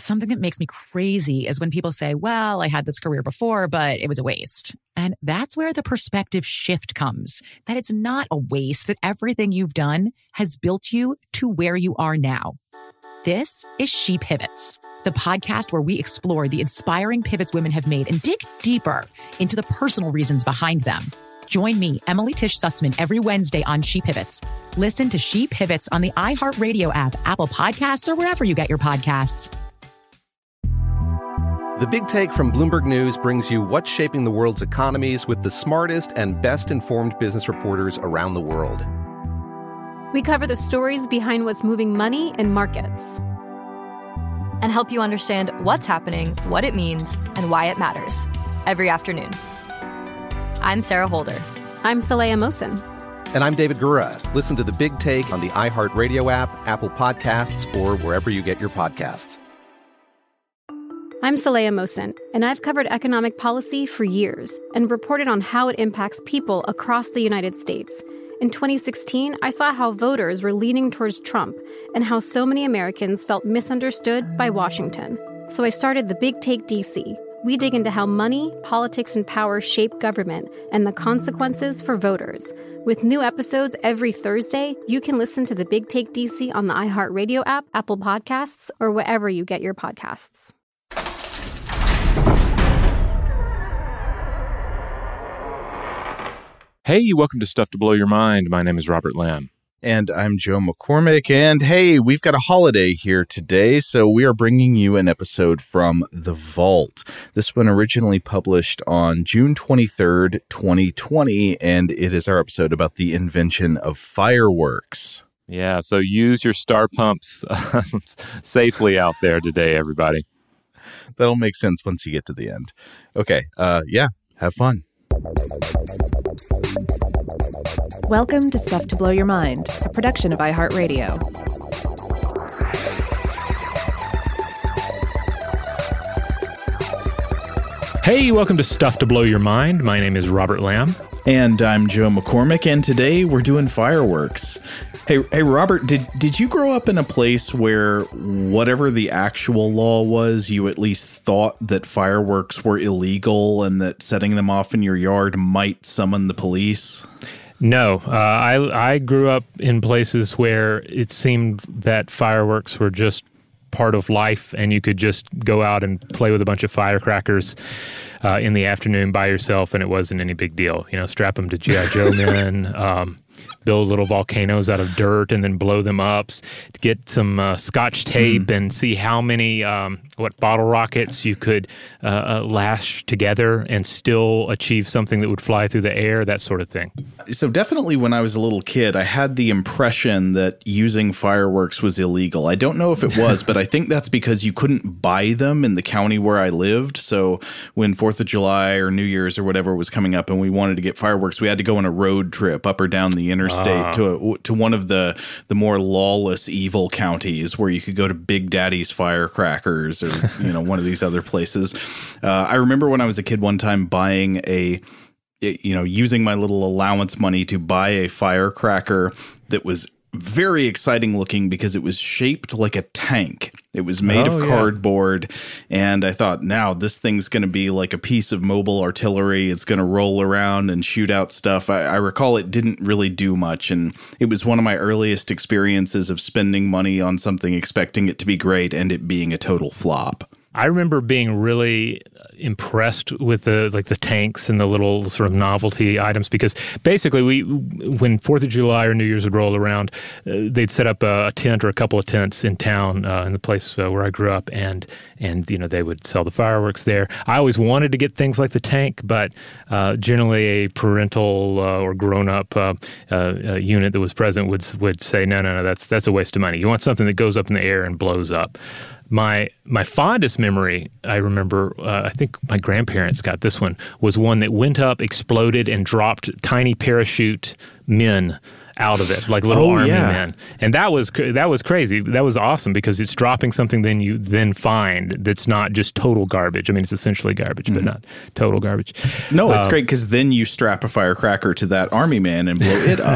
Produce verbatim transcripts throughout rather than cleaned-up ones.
something that makes me crazy is when people say, well, I had this career before, but it was a waste. And that's where the perspective shift comes, that it's not a waste, that everything you've done has built you to where you are now. This is She Pivots, the podcast where we explore the inspiring pivots women have made and dig deeper into the personal reasons behind them. Join me, Emily Tish Sussman, every Wednesday on She Pivots. Listen to She Pivots on the iHeartRadio app, Apple Podcasts, or wherever you get your podcasts. The Big Take from Bloomberg News brings you what's shaping the world's economies with the smartest and best-informed business reporters around the world. We cover the stories behind what's moving money and markets, and help you understand what's happening, what it means, and why it matters every afternoon. I'm Sarah Holder. I'm Saleha Mohsin. And I'm David Gura. Listen to The Big Take on the iHeartRadio app, Apple Podcasts, or wherever you get your podcasts. I'm Saleha Mohsin, and I've covered economic policy for years and reported on how it impacts people across the United States. In twenty sixteen, I saw how voters were leaning towards Trump and how so many Americans felt misunderstood by Washington. So I started The Big Take D C. We dig into how money, politics, and power shape government and the consequences for voters. With new episodes every Thursday, you can listen to The Big Take D C on the iHeartRadio app, Apple Podcasts, or wherever you get your podcasts. Hey, welcome to Stuff to Blow Your Mind. My name is Robert Lamb. And I'm Joe McCormick. And hey, we've got a holiday here today, so we are bringing you an episode from The Vault. This one originally published on June twenty-third, twenty twenty, and it is our episode about the invention of fireworks. Yeah, so use your star pumps safely out there today, everybody. That'll make sense once you get to the end. Okay, uh, yeah, have fun. Welcome to Stuff to Blow Your Mind, a production of iHeartRadio. Hey, welcome to Stuff to Blow Your Mind. My name is Robert Lamb. And I'm Joe McCormick, and today we're doing fireworks. Hey, hey, Robert, did did you grow up in a place where whatever the actual law was, you at least thought that fireworks were illegal and that setting them off in your yard might summon the police? No, uh, I I grew up in places where it seemed that fireworks were just part of life, and you could just go out and play with a bunch of firecrackers uh, in the afternoon by yourself, and it wasn't any big deal. You know, strap them to G I. Joe men, um, build little volcanoes out of dirt and then blow them up, get some uh, scotch tape mm. and see how many um, what bottle rockets you could uh, uh, lash together and still achieve something that would fly through the air, that sort of thing. So definitely when I was a little kid, I had the impression that using fireworks was illegal. I don't know if it was, but I think that's because you couldn't buy them in the county where I lived. So when fourth of July or New Year's or whatever was coming up and we wanted to get fireworks, we had to go on a road trip up or down the interstate uh. to a, to one of the, the more lawless, evil counties where you could go to Big Daddy's Firecrackers or, you know, one of these other places. Uh, I remember when I was a kid one time buying a you know, using my little allowance money to buy a firecracker that was very exciting looking because it was shaped like a tank. It was made oh, of cardboard. Yeah. And I thought, now this thing's going to be like a piece of mobile artillery. It's going to roll around and shoot out stuff. I, I recall it didn't really do much. And it was one of my earliest experiences of spending money on something, expecting it to be great, and it being a total flop. I remember being really impressed with the like the tanks and the little sort of novelty items because basically we when fourth of July or New Year's would roll around, uh, they'd set up a, a tent or a couple of tents in town uh, in the place uh, where I grew up, and and you know they would sell the fireworks there. I always wanted to get things like the tank, but uh, generally a parental uh, or grown up uh, uh, unit that was present would would say no no no that's that's a waste of money. You want something that goes up in the air and blows up. My my fondest memory, I remember, uh, I think my grandparents got this one, was one that went up, exploded, and dropped tiny parachute men out of it, like little oh, army yeah. men. And that was that was crazy. That was awesome because it's dropping something then you then find that's not just total garbage. I mean, it's essentially garbage, mm-hmm. but not total garbage. No, it's uh, great because then you strap a firecracker to that army man and blow it up.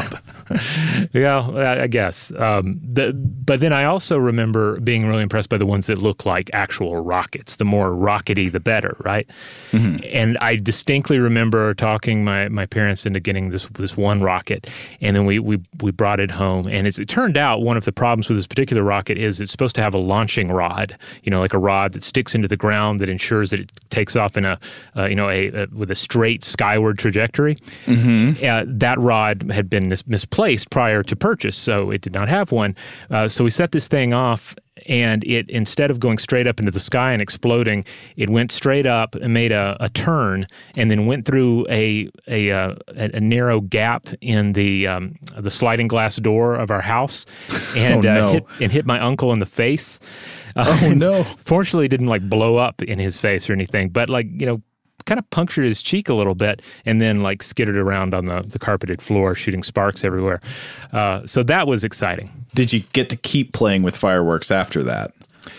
Yeah, I guess. Um, the, but then I also remember being really impressed by the ones that look like actual rockets. The more rockety, the better, right? Mm-hmm. And I distinctly remember talking my, my parents into getting this this one rocket, and then we we, we brought it home. And as it turned out, one of the problems with this particular rocket is it's supposed to have a launching rod, you know, like a rod that sticks into the ground that ensures that it takes off in a, uh, you know, a, a with a straight skyward trajectory. Mm-hmm. Uh, that rod had been mis- misplaced prior to purchase, so it did not have one. Uh, so we set this thing off, and it, instead of going straight up into the sky and exploding, it went straight up and made a, a turn, and then went through a a, a, a narrow gap in the um, the sliding glass door of our house, and oh, no. uh, hit and hit my uncle in the face. Uh, oh no! Fortunately, it didn't like blow up in his face or anything, but like you know. kind of punctured his cheek a little bit and then like skittered around on the, the carpeted floor, shooting sparks everywhere. Uh, so that was exciting. Did you get to keep playing with fireworks after that?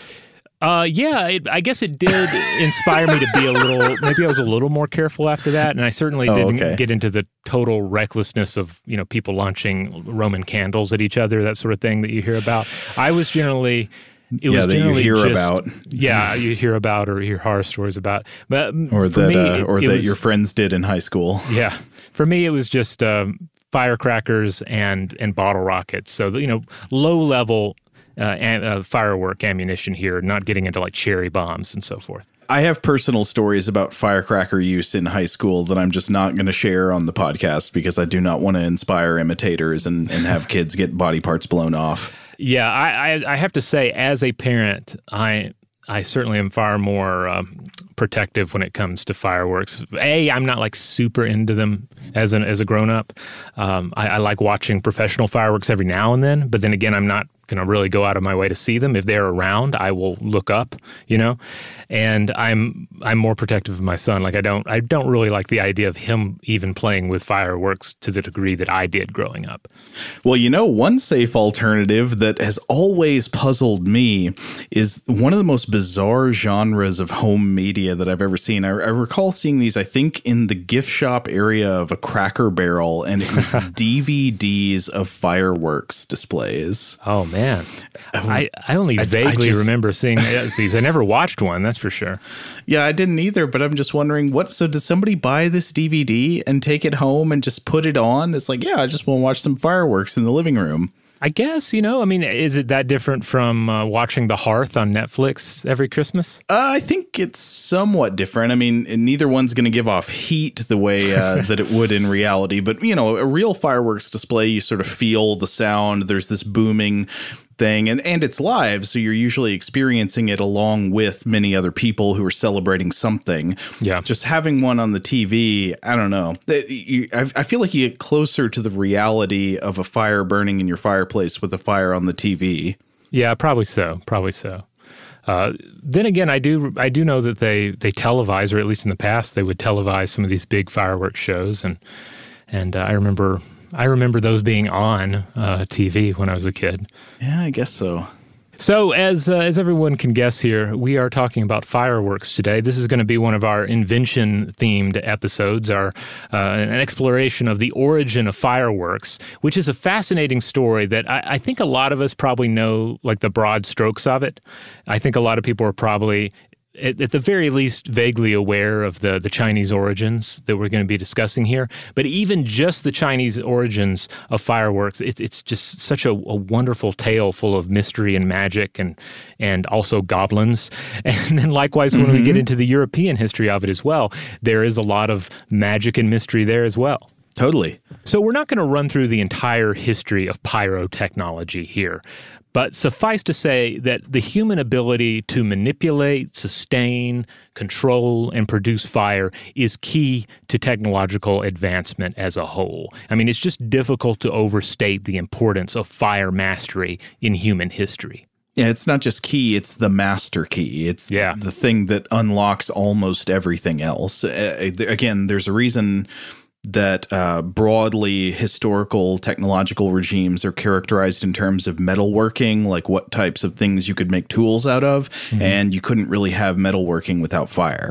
Uh, yeah, it, I guess it did inspire me to be a little, maybe I was a little more careful after that. And I certainly oh, didn't okay. get into the total recklessness of, you know, people launching Roman candles at each other, that sort of thing that you hear about. I was generally... It yeah, was that you hear just, about. Yeah, you hear about or hear horror stories about. But or for that, me, uh, or it, it that was, your friends did in high school. Yeah. For me, it was just um, firecrackers and, and bottle rockets. So, you know, low-level uh, am, uh, firework ammunition here, not getting into like cherry bombs and so forth. I have personal stories about firecracker use in high school that I'm just not going to share on the podcast because I do not want to inspire imitators and, and have kids get body parts blown off. Yeah, I, I, I have to say, as a parent, I I certainly am far more um, protective when it comes to fireworks. A, I'm not like super into them as an as a grown up. Um, I, I like watching professional fireworks every now and then, but then again, I'm not going to really go out of my way to see them. If they're around, I will look up, you know. And I'm I'm more protective of my son. Like I don't I don't really like the idea of him even playing with fireworks to the degree that I did growing up. Well, you know, one safe alternative that has always puzzled me is one of the most bizarre genres of home media that I've ever seen. I, I recall seeing these, I think, in the gift shop area of a Cracker Barrel, and it was D V Ds of fireworks displays. Oh, man. Man, I, I only I, vaguely I just, remember seeing these. I never watched one, that's for sure. Yeah, I didn't either, but I'm just wondering, what? So did somebody buy this D V D and take it home and just put it on? It's like, yeah, I just want to watch some fireworks in the living room. I guess, you know, I mean, is it that different from uh, watching The Hearth on Netflix every Christmas? Uh, I think it's somewhat different. I mean, neither one's going to give off heat the way uh, that it would in reality. But, you know, a real fireworks display, you sort of feel the sound. There's this booming thing, and, and it's live, so you're usually experiencing it along with many other people who are celebrating something. Yeah. Just having one on the T V, I don't know. It, you, I, I feel like you get closer to the reality of a fire burning in your fireplace with a fire on the T V. Yeah, probably so. Probably so. Uh, then again, I do I do know that they, they televise, or at least in the past, they would televise some of these big fireworks shows, and and uh, I remember I remember those being on uh, T V when I was a kid. Yeah, I guess so. So as uh, as everyone can guess here, we are talking about fireworks today. This is going to be one of our invention-themed episodes, our uh, an exploration of the origin of fireworks, which is a fascinating story that I, I think a lot of us probably know, like the broad strokes of it. I think a lot of people are probably, at, at the very least, vaguely aware of the, the Chinese origins that we're going to be discussing here. But even just the Chinese origins of fireworks, it, it's just such a, a wonderful tale full of mystery and magic and and also goblins. And then likewise, when mm-hmm. we get into the European history of it as well, there is a lot of magic and mystery there as well. Totally. So we're not going to run through the entire history of pyrotechnology here, but suffice to say that the human ability to manipulate, sustain, control, and produce fire is key to technological advancement as a whole. I mean, it's just difficult to overstate the importance of fire mastery in human history. Yeah, it's not just key, it's the master key. It's yeah. the thing that unlocks almost everything else. Uh, again, there's a reason that uh, broadly historical technological regimes are characterized in terms of metalworking, like what types of things you could make tools out of, mm-hmm. and you couldn't really have metalworking without fire.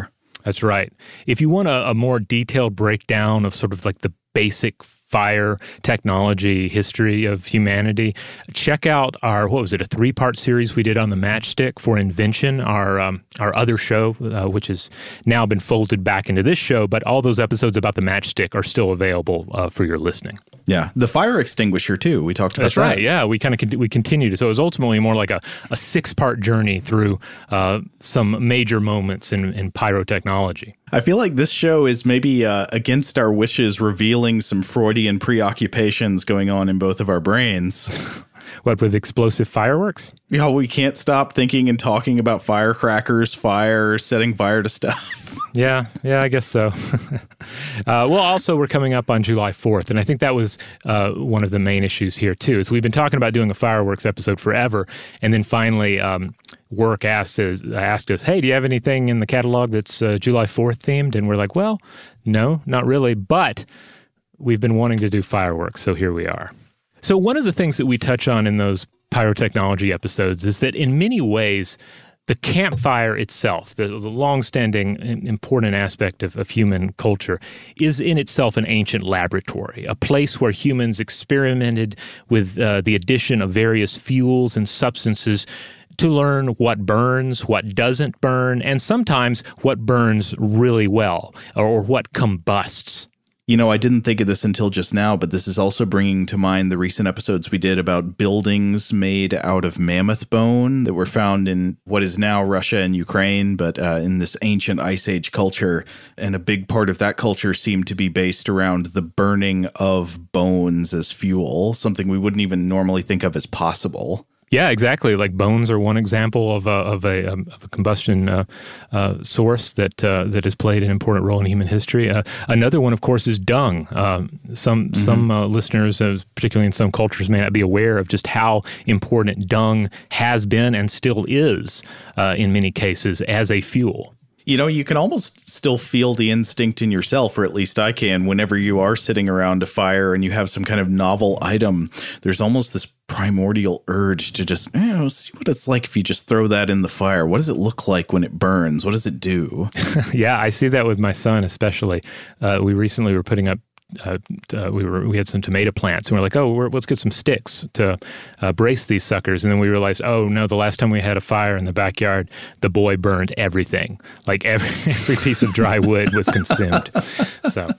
That's right. If you want a, a more detailed breakdown of sort of like the basic fire technology history of humanity, check out our, what was it, a three-part series we did on the matchstick for Invention, our um, our other show, uh, which has now been folded back into this show, but all those episodes about the matchstick are still available uh, for your listening. Yeah, the fire extinguisher, too. We talked about That's that. That's right, yeah. We kind of con- we continued. So it was ultimately more like a, a six-part journey through uh, some major moments in, in pyrotechnology. I feel like this show is maybe uh, against our wishes, revealing some Freudian preoccupations going on in both of our brains. What, with explosive fireworks? Yeah, we can't stop thinking and talking about firecrackers, fire, setting fire to stuff. Yeah, yeah, I guess so. uh, well, also, we're coming up on July fourth, and I think that was uh, one of the main issues here, too, is we've been talking about doing a fireworks episode forever, and then finally um, work asked, uh, asked us, hey, do you have anything in the catalog that's uh, July fourth themed? And we're like, well, no, not really, but we've been wanting to do fireworks, so here we are. So one of the things that we touch on in those pyrotechnology episodes is that in many ways, the campfire itself, the, the long-standing important aspect of, of human culture, is in itself an ancient laboratory, a place where humans experimented with uh, the addition of various fuels and substances to learn what burns, what doesn't burn, and sometimes what burns really well, or what combusts. You know, I didn't think of this until just now, but this is also bringing to mind the recent episodes we did about buildings made out of mammoth bone that were found in what is now Russia and Ukraine, but uh, in this ancient Ice Age culture. And a big part of that culture seemed to be based around the burning of bones as fuel, something we wouldn't even normally think of as possible. Yeah, exactly. Like bones are one example of a of a, um, of a combustion uh, uh, source that uh, that has played an important role in human history. Uh, another one, of course, is dung. Um, some mm-hmm. some uh, listeners, uh, particularly in some cultures, may not be aware of just how important dung has been and still is uh, in many cases as a fuel. You know, you can almost still feel the instinct in yourself, or at least I can, whenever you are sitting around a fire and you have some kind of novel item. There's almost this primordial urge to just, you know, see what it's like if you just throw that in the fire. What does it look like when it burns? What does it do? Yeah, I see that with my son especially. Uh, we recently were putting up Uh, uh, we were we had some tomato plants, and we we're like, oh, we're, let's get some sticks to uh, brace these suckers. And then we realized, oh no, the last time we had a fire in the backyard, the boy burned everything. Like every every piece of dry wood was consumed. So,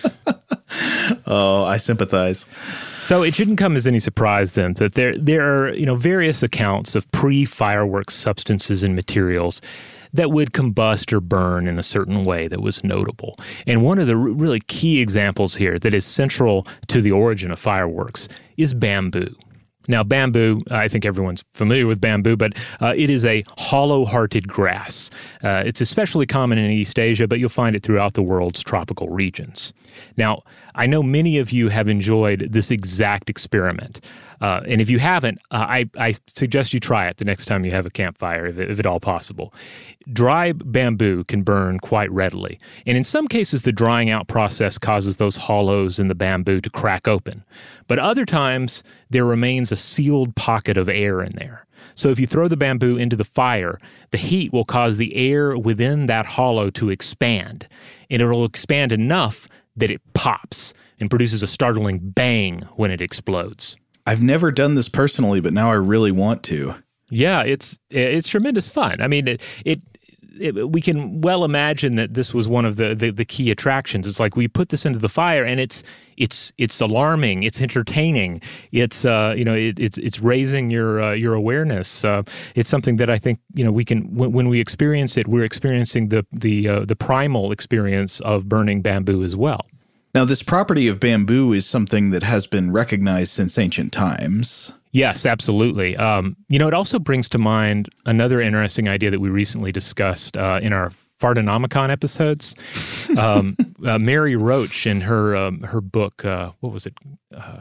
oh, I sympathize. So it shouldn't come as any surprise then that there there are you know various accounts of pre-fireworks substances and materials that would combust or burn in a certain way that was notable. And one of the r- really key examples here that is central to the origin of fireworks is bamboo. Now, bamboo, I think everyone's familiar with bamboo, but uh, it is a hollow-hearted grass. Uh, it's especially common in East Asia, but you'll find it throughout the world's tropical regions. Now, I know many of you have enjoyed this exact experiment. Uh, and if you haven't, uh, I, I suggest you try it the next time you have a campfire, if, if at all possible. Dry bamboo can burn quite readily. And in some cases, the drying out process causes those hollows in the bamboo to crack open. But other times, there remains a sealed pocket of air in there. So if you throw the bamboo into the fire, the heat will cause the air within that hollow to expand. And it will expand enough that it pops and produces a startling bang when it explodes. I've never done this personally, but now I really want to. Yeah, it's it's tremendous fun. I mean, it, it, it we can well imagine that this was one of the, the, the key attractions. It's like we put this into the fire, and it's it's it's alarming, it's entertaining, it's uh, you know it, it's it's raising your uh, your awareness. Uh, it's something that I think you know we can when, when we experience it, we're experiencing the the uh, the primal experience of burning bamboo as well. Now, this property of bamboo is something that has been recognized since ancient times. Yes, absolutely. Um, you know, it also brings to mind another interesting idea that we recently discussed uh, in our Fartonomicon episodes. Um, uh, Mary Roach, in her um, her book, uh, what was it? Uh,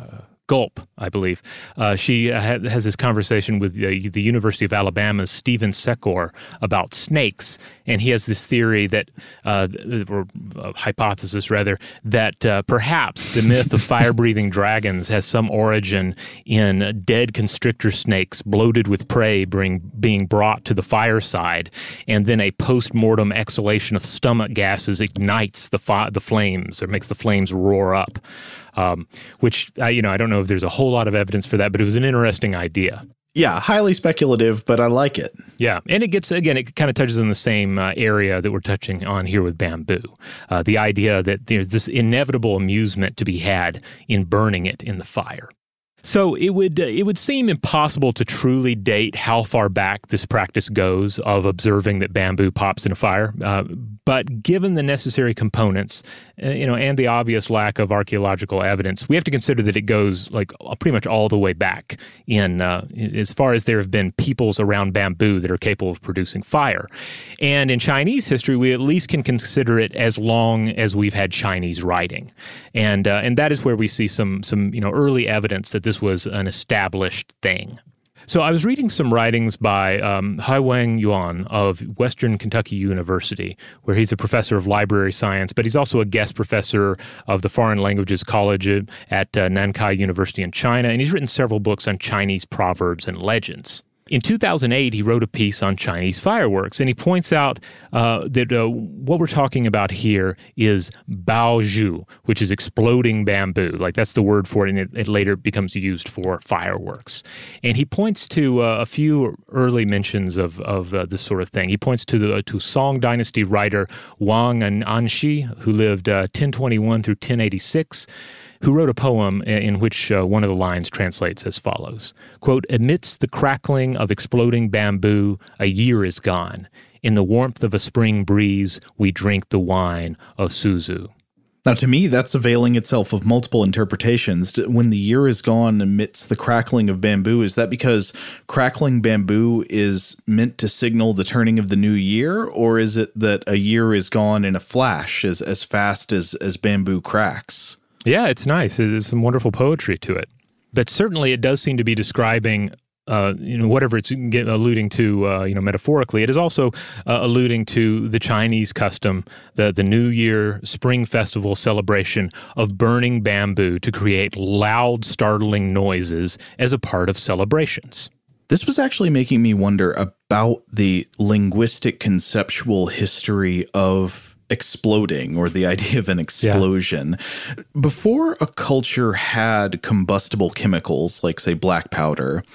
Gulp, I believe. Uh, she uh, ha- has this conversation with uh, the University of Alabama's Stephen Secor about snakes, and he has this theory that, uh, or uh, hypothesis rather, that uh, perhaps the myth of fire-breathing dragons has some origin in dead constrictor snakes bloated with prey bring, being brought to the fireside, and then a post-mortem exhalation of stomach gases ignites the fi- the flames, or makes the flames roar up. Um, which, uh, you know, I don't know if there's a whole lot of evidence for that, but it was an interesting idea. Yeah, highly speculative, but I like it. Yeah, and it gets, again, it kind of touches on the same uh, area that we're touching on here with bamboo. Uh, the idea that there's this inevitable amusement to be had in burning it in the fire. So it would uh, it would seem impossible to truly date how far back this practice goes of observing that bamboo pops in a fire. Uh, but given the necessary components, uh, you know, and the obvious lack of archaeological evidence, we have to consider that it goes like pretty much all the way back in uh, as far as there have been peoples around bamboo that are capable of producing fire. And in Chinese history, we at least can consider it as long as we've had Chinese writing, and uh, and that is where we see some some you know early evidence that this was an established thing. So I was reading some writings by um, Haiwang Yuan of Western Kentucky University, where he's a professor of library science, but he's also a guest professor of the Foreign Languages College at uh, Nankai University in China, and he's written several books on Chinese proverbs and legends. In two thousand eight, he wrote a piece on Chinese fireworks, and he points out uh, that uh, what we're talking about here is baozhu, which is exploding bamboo. Like, that's the word for it, and it, it later becomes used for fireworks. And he points to uh, a few early mentions of, of uh, this sort of thing. He points to the to Song Dynasty writer Wang Anshi, who lived uh, ten twenty-one through ten eighty-six, who wrote a poem in which uh, one of the lines translates as follows, quote, "Amidst the crackling of exploding bamboo, a year is gone. In the warmth of a spring breeze, we drink the wine of Suzu." Now, to me, that's availing itself of multiple interpretations. When the year is gone amidst the crackling of bamboo, is that because crackling bamboo is meant to signal the turning of the new year, or is it that a year is gone in a flash as, as fast as, as bamboo cracks? Yeah, it's nice. There's some wonderful poetry to it. But certainly it does seem to be describing, uh, you know, whatever it's get, alluding to, uh, you know, metaphorically. It is also uh, alluding to the Chinese custom, the, the New Year Spring Festival celebration of burning bamboo to create loud, startling noises as a part of celebrations. This was actually making me wonder about the linguistic conceptual history of exploding, or the idea of an explosion. Yeah. Before a culture had combustible chemicals, like, say, black powder,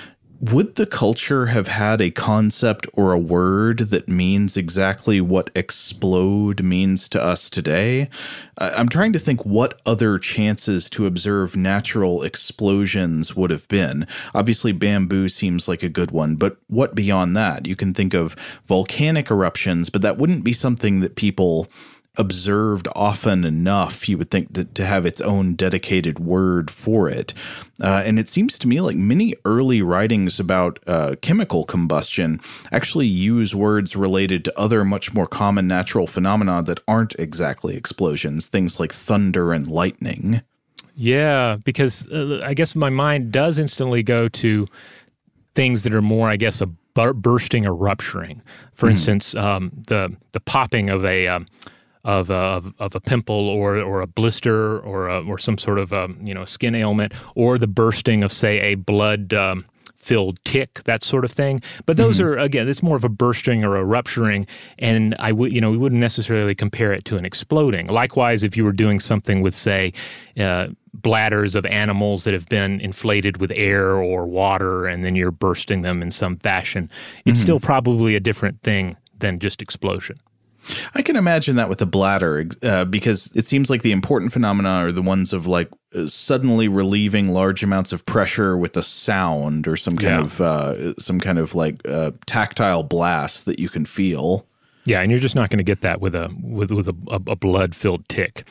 would the culture have had a concept or a word that means exactly what explode means to us today? I'm trying to think what other chances to observe natural explosions would have been. Obviously, bamboo seems like a good one, but what beyond that? You can think of volcanic eruptions, but that wouldn't be something that people observed often enough, you would think, to, to have its own dedicated word for it. Uh, and it seems to me like many early writings about uh, chemical combustion actually use words related to other much more common natural phenomena that aren't exactly explosions, things like thunder and lightning. Yeah, because uh, I guess my mind does instantly go to things that are more, I guess, a bur- bursting or rupturing. For mm. instance, um, the the popping of a um, Of a, of, of a pimple or or a blister or a, or some sort of um, you know skin ailment, or the bursting of, say, a blood um, filled tick, that sort of thing. But those mm-hmm. are, again, it's more of a bursting or a rupturing, and I would you know we wouldn't necessarily compare it to an exploding. Likewise, if you were doing something with, say, uh, bladders of animals that have been inflated with air or water, and then you're bursting them in some fashion, it's mm-hmm. still probably a different thing than just explosion. I can imagine that with the bladder, uh, because it seems like the important phenomena are the ones of, like, uh, suddenly relieving large amounts of pressure with a sound or some kind yeah. of uh, some kind of like uh, tactile blast that you can feel. Yeah, and you're just not going to get that with a with with a, a blood-filled tick.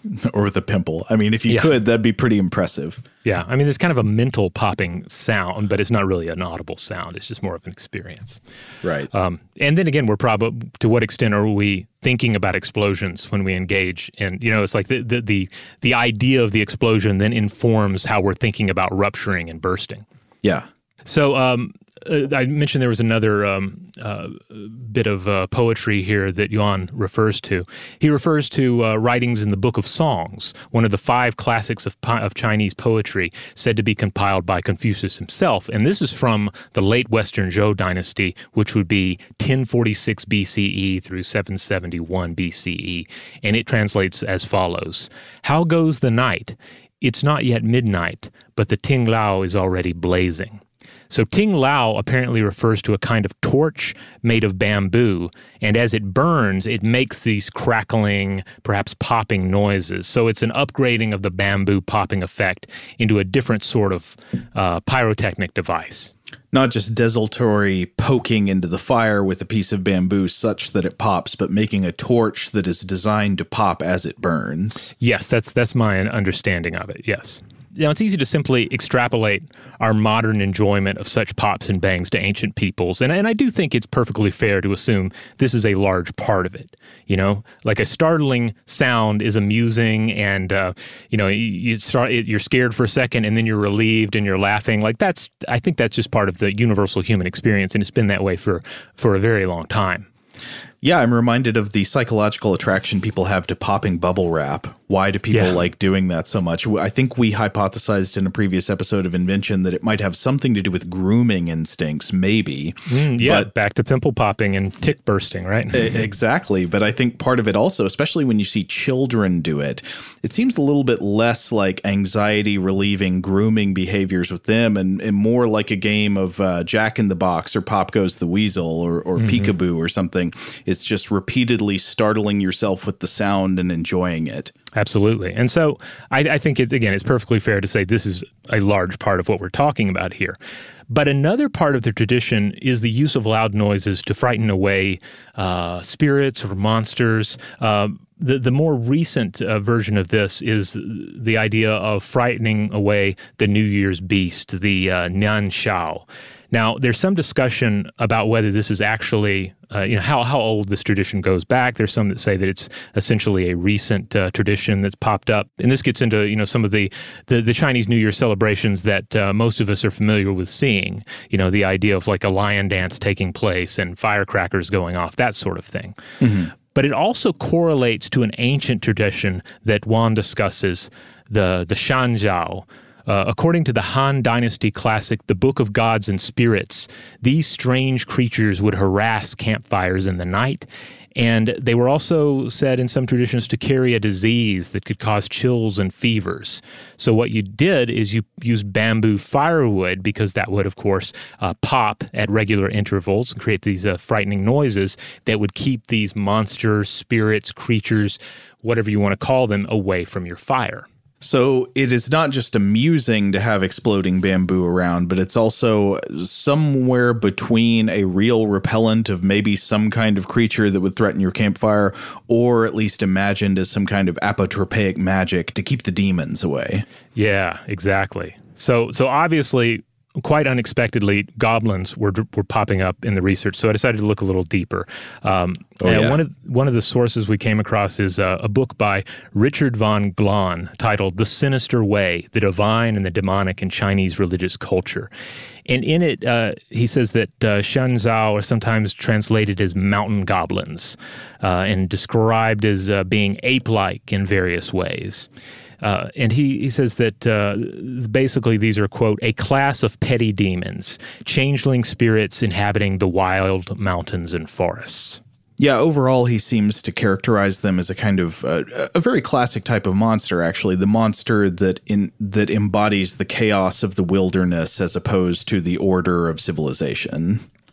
Or with a pimple. I mean, if you Yeah. could, that'd be pretty impressive. Yeah, I mean, there's kind of a mental popping sound, but it's not really an audible sound. It's just more of an experience. Right. Um, and then again, we're probably, to what extent are we thinking about explosions when we engage in, you know, it's like the, the, the, the idea of the explosion then informs how we're thinking about rupturing and bursting. Yeah. So um, uh, I mentioned there was another um, uh, bit of uh, poetry here that Yuan refers to. He refers to uh, writings in the Book of Songs, one of the five classics of, of Chinese poetry, said to be compiled by Confucius himself. And this is from the late Western Zhou dynasty, which would be ten forty-six B C E through seven seventy-one B C E. And it translates as follows. How goes the night? It's not yet midnight, but the Ting Lao is already blazing. So Ting Lao apparently refers to a kind of torch made of bamboo, and as it burns, it makes these crackling, perhaps popping noises. So it's an upgrading of the bamboo popping effect into a different sort of uh, pyrotechnic device. Not just desultory poking into the fire with a piece of bamboo such that it pops, but making a torch that is designed to pop as it burns. Yes, that's that's my understanding of it, yes. You know, it's easy to simply extrapolate our modern enjoyment of such pops and bangs to ancient peoples. And, and I do think it's perfectly fair to assume this is a large part of it. You know, like a startling sound is amusing and, uh, you know, you, you start, you're scared for a second and then you're relieved and you're laughing. Like that's, I think that's just part of the universal human experience. And it's been that way for, for a very long time. Yeah, I'm reminded of the psychological attraction people have to popping bubble wrap. Why do people Yeah. like doing that so much? I think we hypothesized in a previous episode of Invention that it might have something to do with grooming instincts, maybe. Mm, yeah, but, back to pimple popping and tick bursting, right? Exactly. But I think part of it also, especially when you see children do it, it seems a little bit less like anxiety-relieving grooming behaviors with them and, and more like a game of uh, Jack in the Box or Pop Goes the Weasel or, or mm-hmm. Peekaboo or something. It's just repeatedly startling yourself with the sound and enjoying it. Absolutely. And so I, I think, it, again, it's perfectly fair to say this is a large part of what we're talking about here. But another part of the tradition is the use of loud noises to frighten away uh, spirits or monsters. Uh, the, the more recent uh, version of this is the idea of frightening away the New Year's beast, the uh, Nian Shao. Now, there's some discussion about whether this is actually, uh, you know, how, how old this tradition goes back. There's some that say that it's essentially a recent uh, tradition that's popped up. And this gets into, you know, some of the, the, the Chinese New Year celebrations that uh, most of us are familiar with seeing. You know, the idea of like a lion dance taking place and firecrackers going off, that sort of thing. Mm-hmm. But it also correlates to an ancient tradition that Wan discusses, the, the Shanzhao. Uh, according to the Han Dynasty classic, The Book of Gods and Spirits, these strange creatures would harass campfires in the night, and they were also said in some traditions to carry a disease that could cause chills and fevers. So what you did is you used bamboo firewood because that would, of course, uh, pop at regular intervals and create these uh, frightening noises that would keep these monsters, spirits, creatures, whatever you want to call them, away from your fire. So it is not just amusing to have exploding bamboo around, but it's also somewhere between a real repellent of maybe some kind of creature that would threaten your campfire, or at least imagined as some kind of apotropaic magic to keep the demons away. Yeah, exactly. So, so obviously, quite unexpectedly, goblins were were popping up in the research. So I decided to look a little deeper. Um, oh, and yeah. one of one of the sources we came across is uh, a book by Richard von Glahn titled "The Sinister Way: The Divine and the Demonic in Chinese Religious Culture." And in it, uh, he says that uh, Shanzhao are sometimes translated as mountain goblins uh, and described as uh, being ape-like in various ways. Uh, and he, he says that uh, basically these are, quote, a class of petty demons, changeling spirits inhabiting the wild mountains and forests. Yeah, overall, he seems to characterize them as a kind of uh, a very classic type of monster, actually, the monster that in that embodies the chaos of the wilderness as opposed to the order of civilization.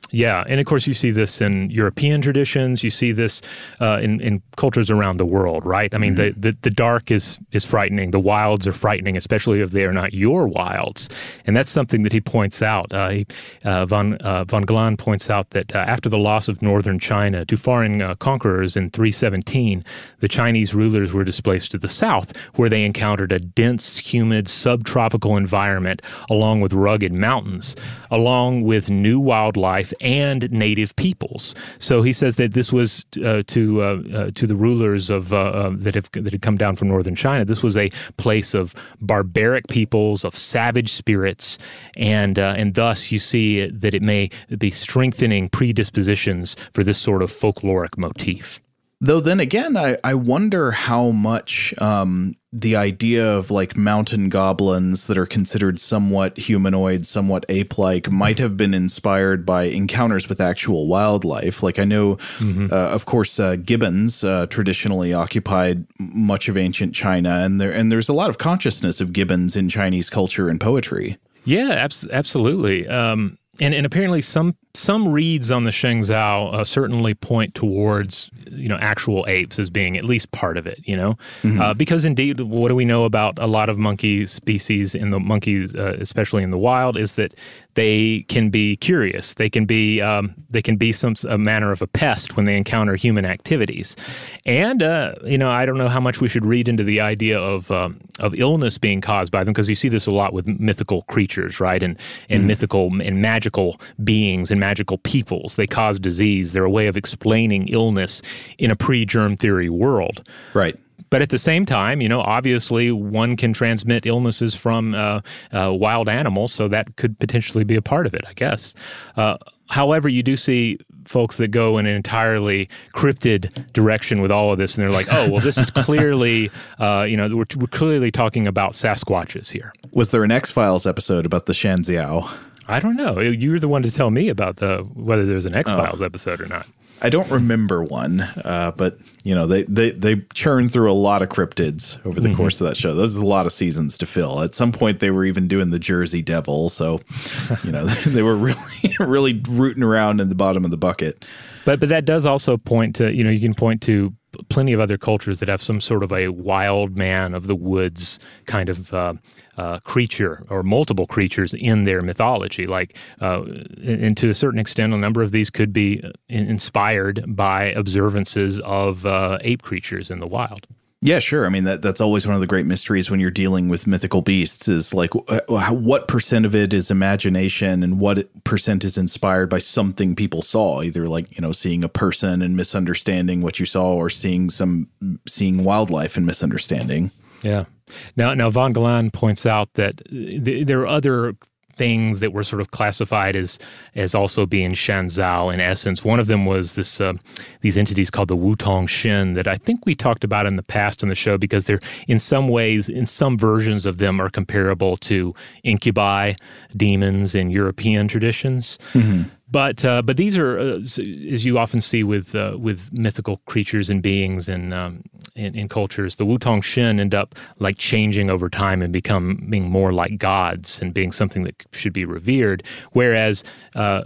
Yeah, and of course you see this in European traditions. You see this uh, in, in cultures around the world, right? I mean, mm-hmm. the, the the dark is is frightening. The wilds are frightening, especially if they are not your wilds. And that's something that he points out. Uh, he, uh, von uh, von Glahn points out that uh, after the loss of northern China to foreign uh, conquerors in three seventeen, the Chinese rulers were displaced to the south, where they encountered a dense, humid, subtropical environment, along with rugged mountains, along with new wildlife and native peoples. So he says that this was uh, to uh, uh, to the rulers of uh, uh, that have that had come down from northern China. This was a place of barbaric peoples, of savage spirits, and uh, and thus you see that it may be strengthening predispositions for this sort of folkloric motif. Though then again, I, I wonder how much um, the idea of like mountain goblins that are considered somewhat humanoid, somewhat ape-like, might have been inspired by encounters with actual wildlife. Like I know, mm-hmm. uh, of course, uh, gibbons uh, traditionally occupied much of ancient China, and there and there's a lot of consciousness of gibbons in Chinese culture and poetry. Yeah, abs- absolutely. Um, and and apparently some some reads on the Shengzhou uh, certainly point towards, you know, actual apes as being at least part of it, you know, mm-hmm. uh, because indeed, what do we know about a lot of monkey species in the monkeys, uh, especially in the wild, is that they can be curious. They can be um, they can be some a manner of a pest when they encounter human activities, and uh, you know, I don't know how much we should read into the idea of um, of illness being caused by them, because you see this a lot with mythical creatures, right, and and mm-hmm. mythical and magical beings and magical peoples. They cause disease. They're a way of explaining illness in a pre-germ theory world. Right. But at the same time, you know, obviously one can transmit illnesses from uh, uh, wild animals, so that could potentially be a part of it, I guess. Uh, however, you do see folks that go in an entirely cryptid direction with all of this, and they're like, oh, well, this is clearly, uh, you know, we're, we're clearly talking about Sasquatches here. Was there an X-Files episode about the Shanxiao? I don't know. You're the one to tell me about the whether there's an X-Files oh. episode or not. I don't remember one, uh, but, you know, they, they, they churn through a lot of cryptids over the mm-hmm. course of that show. This is a lot of seasons to fill. At some point, they were even doing the Jersey Devil, so, you know, they were really, really rooting around in the bottom of the bucket. But but that does also point to, you know, you can point to plenty of other cultures that have some sort of a wild man of the woods kind of uh, uh, creature or multiple creatures in their mythology. Like, uh, and to a certain extent, a number of these could be inspired by observances of uh, ape creatures in the wild. Yeah, sure. I mean, that that's always one of the great mysteries when you're dealing with mythical beasts is like what percent of it is imagination and what percent is inspired by something people saw, either like, you know, seeing a person and misunderstanding what you saw or seeing some seeing wildlife and misunderstanding. Yeah. Now, now von Glahn points out that th- there are other things that were sort of classified as as also being Shanzhao in essence. One of them was this uh, these entities called the Wutong Shin that I think we talked about in the past on the show, because they're in some ways, in some versions of them, are comparable to incubi, demons in European traditions. Mm-hmm. But uh, but these are, uh, as you often see with uh, with mythical creatures and beings in, um, in in cultures, the Wutong Shin end up like changing over time and becoming more like gods and being something that should be revered. Whereas uh,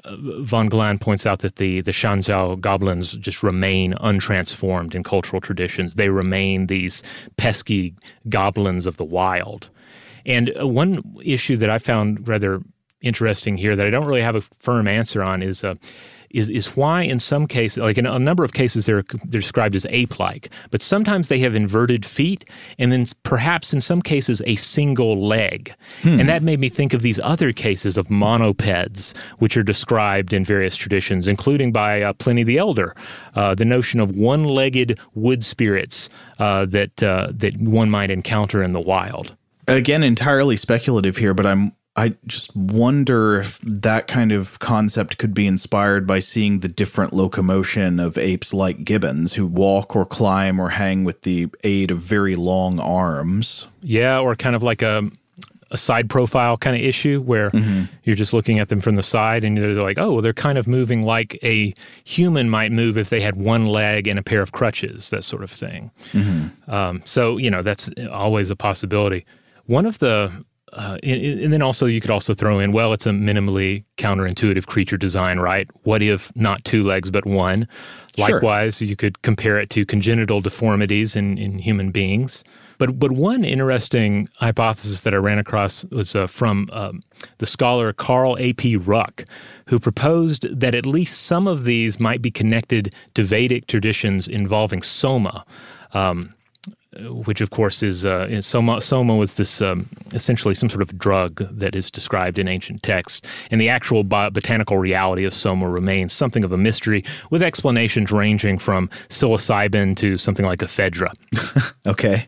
von Glahn points out that the the Shanzhao goblins just remain untransformed in cultural traditions. They remain these pesky goblins of the wild. And one issue that I found rather interesting here that I don't really have a firm answer on is uh, is is why in some cases, like in a number of cases, they're they're described as ape-like, but sometimes they have inverted feet, and then perhaps in some cases a single leg. Hmm. And that made me think of these other cases of monopeds, which are described in various traditions, including by uh, Pliny the Elder, uh, the notion of one-legged wood spirits uh, that uh, that one might encounter in the wild. Again, entirely speculative here, but I'm I just wonder if that kind of concept could be inspired by seeing the different locomotion of apes like gibbons who walk or climb or hang with the aid of very long arms. Yeah, or kind of like a a side profile kind of issue where mm-hmm. you're just looking at them from the side and they're like, oh, well, they're kind of moving like a human might move if they had one leg and a pair of crutches, that sort of thing. Mm-hmm. Um, so, you know, that's always a possibility. One of the uh, and, and then also you could also throw in, well, it's a minimally counterintuitive creature design, right? What if not two legs but one? Sure. Likewise, you could compare it to congenital deformities in, in human beings. But but one interesting hypothesis that I ran across was uh, from um, the scholar Carl A P Ruck, who proposed that at least some of these might be connected to Vedic traditions involving soma, um, which of course is, uh, is soma. Soma was this um, essentially some sort of drug that is described in ancient texts, and the actual bo- botanical reality of soma remains something of a mystery, with explanations ranging from psilocybin to something like ephedra. Okay.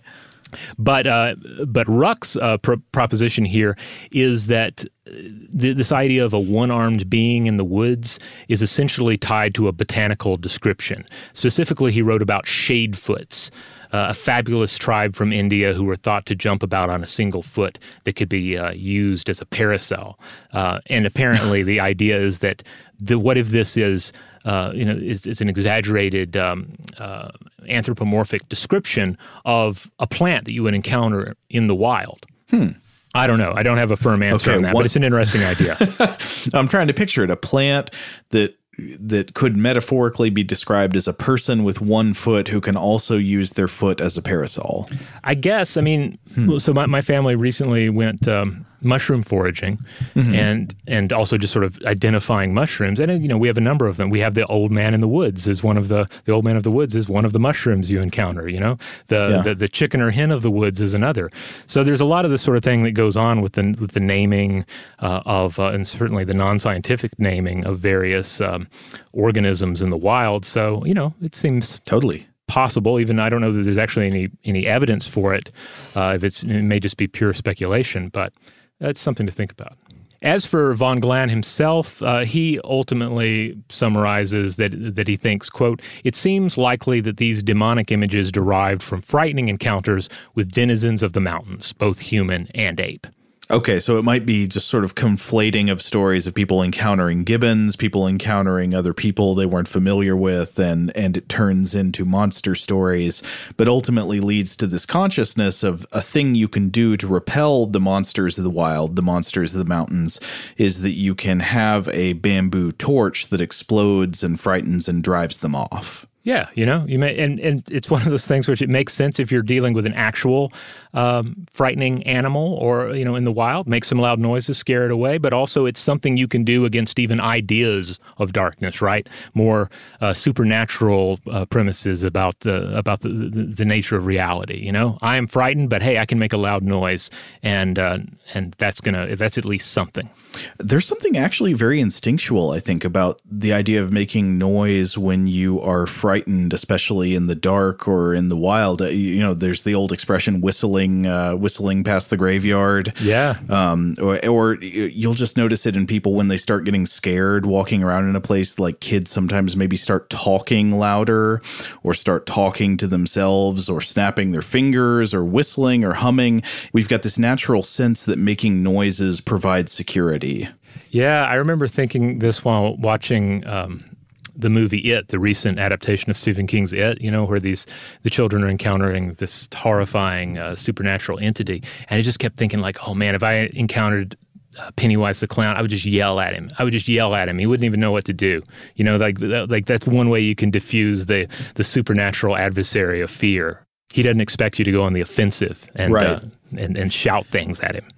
But uh, but Ruck's uh, pro- proposition here is that th- this idea of a one-armed being in the woods is essentially tied to a botanical description. Specifically, he wrote about shadefoots, uh, a fabulous tribe from India who were thought to jump about on a single foot that could be uh, used as a parasol. Uh, and apparently, the idea is that the what if this is Uh, you know, it's, it's an exaggerated um, uh, anthropomorphic description of a plant that you would encounter in the wild. Hmm. I don't know. I don't have a firm answer okay, on that, one, but it's an interesting idea. I'm trying to picture it, a plant that that could metaphorically be described as a person with one foot who can also use their foot as a parasol. I guess. I mean, hmm. so my, my family recently went um, mushroom foraging mm-hmm. and and also just sort of identifying mushrooms. And, you know, we have a number of them. We have the old man in the woods is one of the, the old man of the woods is one of the mushrooms you encounter, you know. The, yeah. the the chicken or hen of the woods is another. So there's a lot of this sort of thing that goes on with the, with the naming uh, of, uh, and certainly the non-scientific naming of various um, organisms in the wild. So, you know, it seems totally possible. Even I don't know that there's actually any any evidence for it. Uh, if it's it may just be pure speculation, but that's something to think about. As for von Glan himself, uh, he ultimately summarizes that that he thinks, quote, "It seems likely that these demonic images derived from frightening encounters with denizens of the mountains, both human and ape." Okay, so it might be just sort of conflating of stories of people encountering gibbons, people encountering other people they weren't familiar with, and and it turns into monster stories, but ultimately leads to this consciousness of a thing you can do to repel the monsters of the wild, the monsters of the mountains, is that you can have a bamboo torch that explodes and frightens and drives them off. Yeah, you know, you may, and, and it's one of those things which it makes sense if you're dealing with an actual um, frightening animal or, you know, in the wild, make some loud noises, scare it away, but also it's something you can do against even ideas of darkness, right? More uh, supernatural uh, premises about the about the, the, the nature of reality, you know? I am frightened, but hey, I can make a loud noise, and uh, and that's gonna that's at least something. There's something actually very instinctual, I think, about the idea of making noise when you are frightened, especially in the dark or in the wild. Uh, you know, there's the old expression whistling, uh, whistling past the graveyard. Yeah. Um, or, or you'll just notice it in people when they start getting scared, walking around in a place. Like kids sometimes maybe start talking louder or start talking to themselves or snapping their fingers or whistling or humming. We've got this natural sense that making noises provides security. Yeah, I remember thinking this while watching um, the movie It, the recent adaptation of Stephen King's It, you know, where these the children are encountering this horrifying uh, supernatural entity. And I just kept thinking like, oh man, if I encountered uh, Pennywise the clown, I would just yell at him. I would just yell at him. He wouldn't even know what to do. You know, like like that's one way you can diffuse the, the supernatural adversary of fear. He doesn't expect you to go on the offensive and right. uh, and, and shout things at him.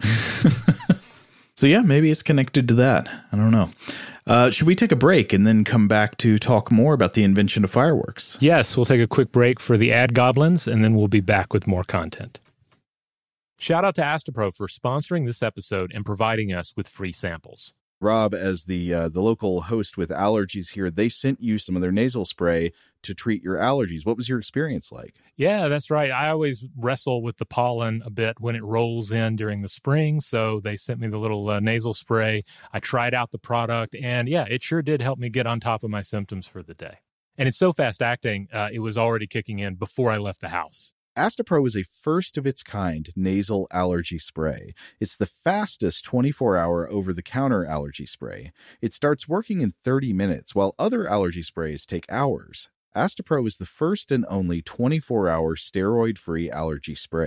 So yeah, maybe it's connected to that. I don't know. Uh, should we take a break and then come back to talk more about the invention of fireworks? Yes, we'll take a quick break for the ad goblins, and then we'll be back with more content. Shout out to Astepro for sponsoring this episode and providing us with free samples. Rob, as the uh, the local host with allergies here, they sent you some of their nasal spray to treat your allergies. What was your experience like? Yeah, that's right. I always wrestle with the pollen a bit when it rolls in during the spring, so they sent me the little uh, nasal spray. I tried out the product, and yeah, it sure did help me get on top of my symptoms for the day. And it's so fast-acting, uh, it was already kicking in before I left the house. Astepro is a first-of-its-kind nasal allergy spray. It's the fastest twenty-four hour over-the-counter allergy spray. It starts working in thirty minutes, while other allergy sprays take hours. Astepro is the first and only twenty-four hour steroid-free allergy spray.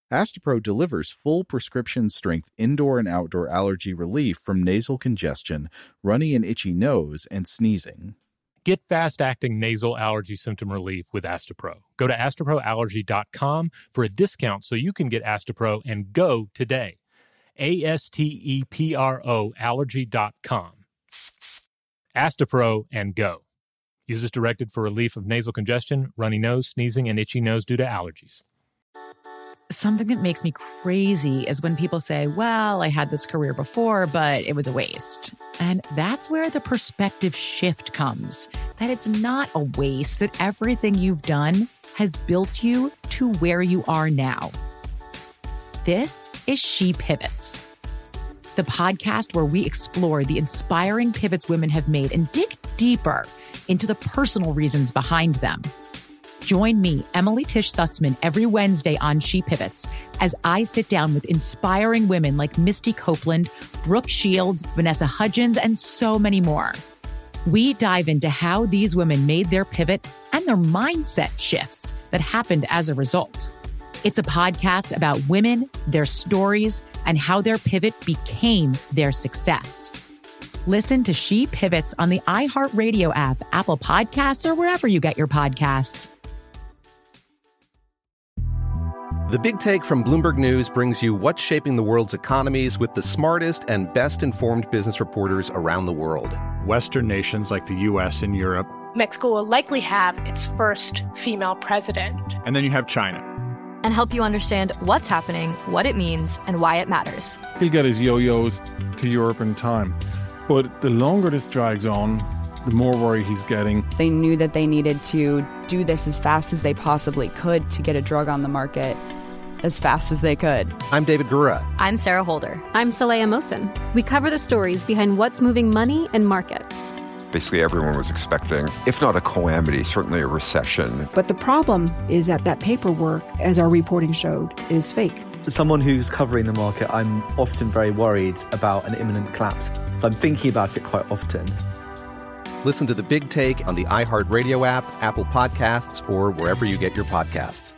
Astepro delivers full prescription strength indoor and outdoor allergy relief from nasal congestion, runny and itchy nose, and sneezing. Get fast-acting nasal allergy symptom relief with Astepro. Go to astepro allergy dot com for a discount so you can get Astepro and go today. A S T E P R O allergy dot com. Astepro and go. Use as directed for relief of nasal congestion, runny nose, sneezing, and itchy nose due to allergies. Something that makes me crazy is when people say, well, I had this career before, but it was a waste. And that's where the perspective shift comes, that it's not a waste, that everything you've done has built you to where you are now. This is She Pivots, the podcast where we explore the inspiring pivots women have made and dig deeper into the personal reasons behind them. Join me, Emily Tish Sussman, every Wednesday on She Pivots as I sit down with inspiring women like Misty Copeland, Brooke Shields, Vanessa Hudgens, and so many more. We dive into how these women made their pivot and their mindset shifts that happened as a result. It's a podcast about women, their stories, and how their pivot became their success. Listen to She Pivots on the iHeartRadio app, Apple Podcasts, or wherever you get your podcasts. The Big Take from Bloomberg News brings you what's shaping the world's economies with the smartest and best-informed business reporters around the world. Western nations like the U S and Europe. Mexico will likely have its first female president. And then you have China. And help you understand what's happening, what it means, and why it matters. He'll get his yo-yos to Europe in time. But the longer this drags on, the more worry he's getting. They knew that they needed to do this as fast as they possibly could to get a drug on the market as fast as they could. I'm David Gura. I'm Sarah Holder. I'm Saleha Mohsin. We cover the stories behind what's moving money and markets. Basically, everyone was expecting, if not a calamity, certainly a recession. But the problem is that that paperwork, as our reporting showed, is fake. As someone who's covering the market, I'm often very worried about an imminent collapse. So I'm thinking about it quite often. Listen to The Big Take on the iHeartRadio app, Apple Podcasts, or wherever you get your podcasts.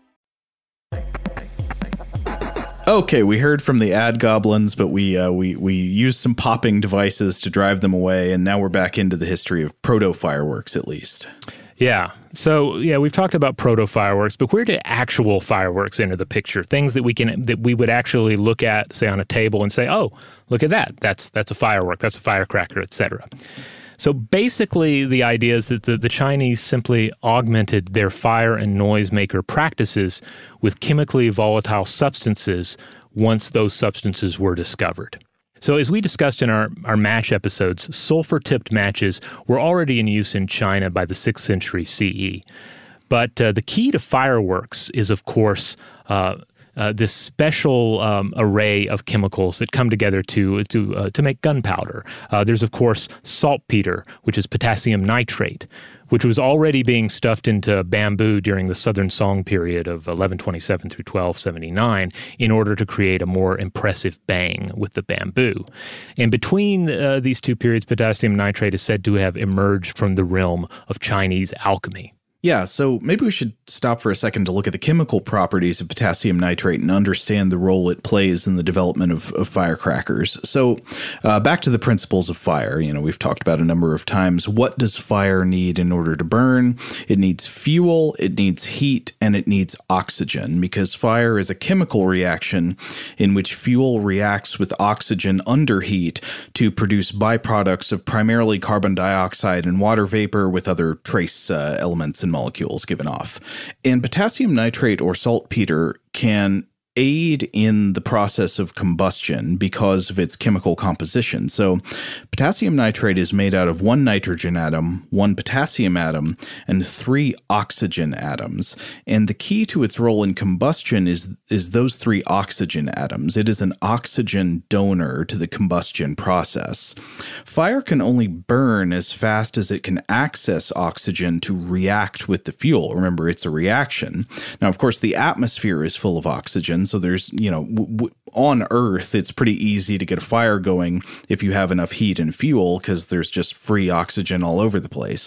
Okay, we heard from the ad goblins, but we uh, we we used some popping devices to drive them away, and now we're back into the history of proto fireworks, at least. Yeah. So, yeah, we've talked about proto fireworks, but where do actual fireworks enter the picture? Things that we can that we would actually look at, say, on a table and say, "Oh, look at that. That's that's a firework. That's a firecracker," et cetera. So basically, the idea is that the, the Chinese simply augmented their fire and noisemaker practices with chemically volatile substances once those substances were discovered. So as we discussed in our, our match episodes, sulfur-tipped matches were already in use in China by the sixth century C E. But uh, the key to fireworks is, of course, uh, Uh, this special um, array of chemicals that come together to to uh, to make gunpowder. Uh, there's, of course, saltpeter, which is potassium nitrate, which was already being stuffed into bamboo during the Southern Song period of eleven twenty-seven through twelve seventy-nine in order to create a more impressive bang with the bamboo. And between uh, these two periods, potassium nitrate is said to have emerged from the realm of Chinese alchemy. Yeah, so maybe we should stop for a second to look at the chemical properties of potassium nitrate and understand the role it plays in the development of, of firecrackers. So uh, back to the principles of fire. You know, we've talked about a number of times. What does fire need in order to burn? It needs fuel, it needs heat, and it needs oxygen, because fire is a chemical reaction in which fuel reacts with oxygen under heat to produce byproducts of primarily carbon dioxide and water vapor with other trace uh, elements and molecules given off. And potassium nitrate or saltpeter can aid in the process of combustion because of its chemical composition. So potassium nitrate is made out of one nitrogen atom, one potassium atom, and three oxygen atoms. And the key to its role in combustion is, is those three oxygen atoms. It is an oxygen donor to the combustion process. Fire can only burn as fast as it can access oxygen to react with the fuel. Remember, it's a reaction. Now, of course, the atmosphere is full of oxygen. So there's, you know, w- w- on Earth, it's pretty easy to get a fire going if you have enough heat and fuel because there's just free oxygen all over the place.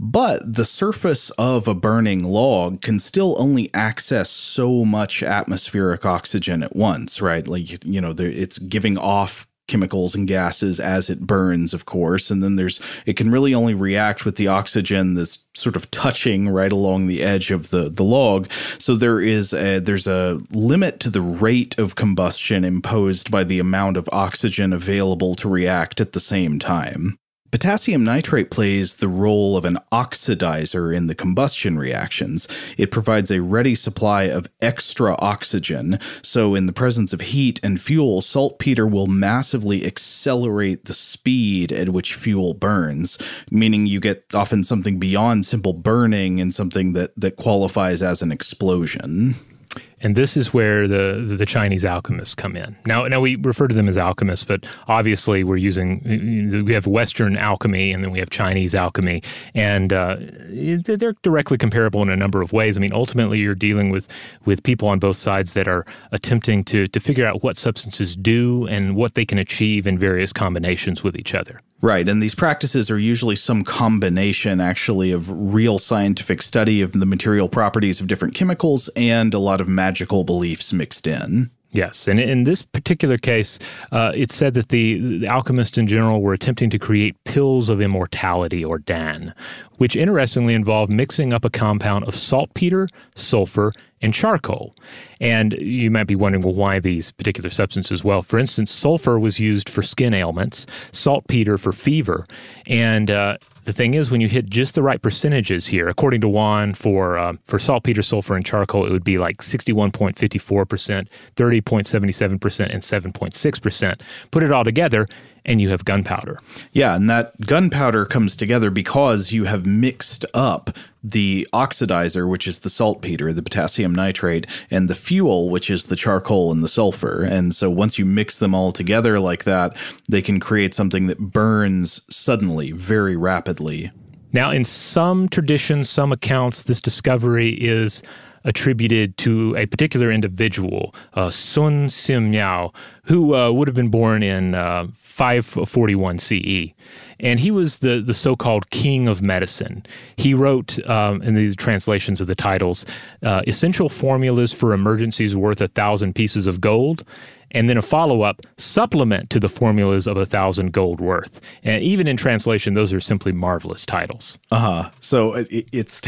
But the surface of a burning log can still only access so much atmospheric oxygen at once, right? Like, you know, there, it's giving off chemicals and gases as it burns, of course, and then there's it can really only react with the oxygen that's sort of touching right along the edge of the the log. So there is a, there's a limit to the rate of combustion imposed by the amount of oxygen available to react at the same time. Potassium nitrate plays the role of an oxidizer in the combustion reactions. It provides a ready supply of extra oxygen, so in the presence of heat and fuel, saltpeter will massively accelerate the speed at which fuel burns, meaning you get often something beyond simple burning and something that, that qualifies as an explosion. And this is where the the Chinese alchemists come in. Now, now we refer to them as alchemists, but obviously we're using, we have Western alchemy and then we have Chinese alchemy, and uh, they're directly comparable in a number of ways. I mean, ultimately you're dealing with, with people on both sides that are attempting to, to figure out what substances do and what they can achieve in various combinations with each other. Right, and these practices are usually some combination, actually, of real scientific study of the material properties of different chemicals and a lot of magical beliefs mixed in. Yes, and in this particular case, uh, it's said that the, the alchemists in general were attempting to create pills of immortality, or Dan, which interestingly involved mixing up a compound of saltpeter, sulfur, and charcoal. And you might be wondering, well, why these particular substances? Well, for instance, sulfur was used for skin ailments, saltpeter for fever, and uh, the thing is, when you hit just the right percentages here, according to Juan, for uh, for saltpeter, sulfur, and charcoal, it would be like sixty-one point five four percent, thirty point seven seven percent, and seven point six percent. Put it all together, and you have gunpowder. Yeah, and that gunpowder comes together because you have mixed up the oxidizer, which is the saltpeter, the potassium nitrate, and the fuel, which is the charcoal and the sulfur. And so once you mix them all together like that, they can create something that burns suddenly, very rapidly. Now, in some traditions, some accounts, this discovery is attributed to a particular individual, uh, Sun Simiao, who uh, would have been born in uh, five forty-one C E. And he was the, the so-called king of medicine. He wrote, um, in these translations of the titles, uh, essential formulas for emergencies worth a thousand pieces of gold, and then a follow-up, supplement to the formulas of a thousand gold worth. And even in translation, those are simply marvelous titles. Uh-huh. So it, it's...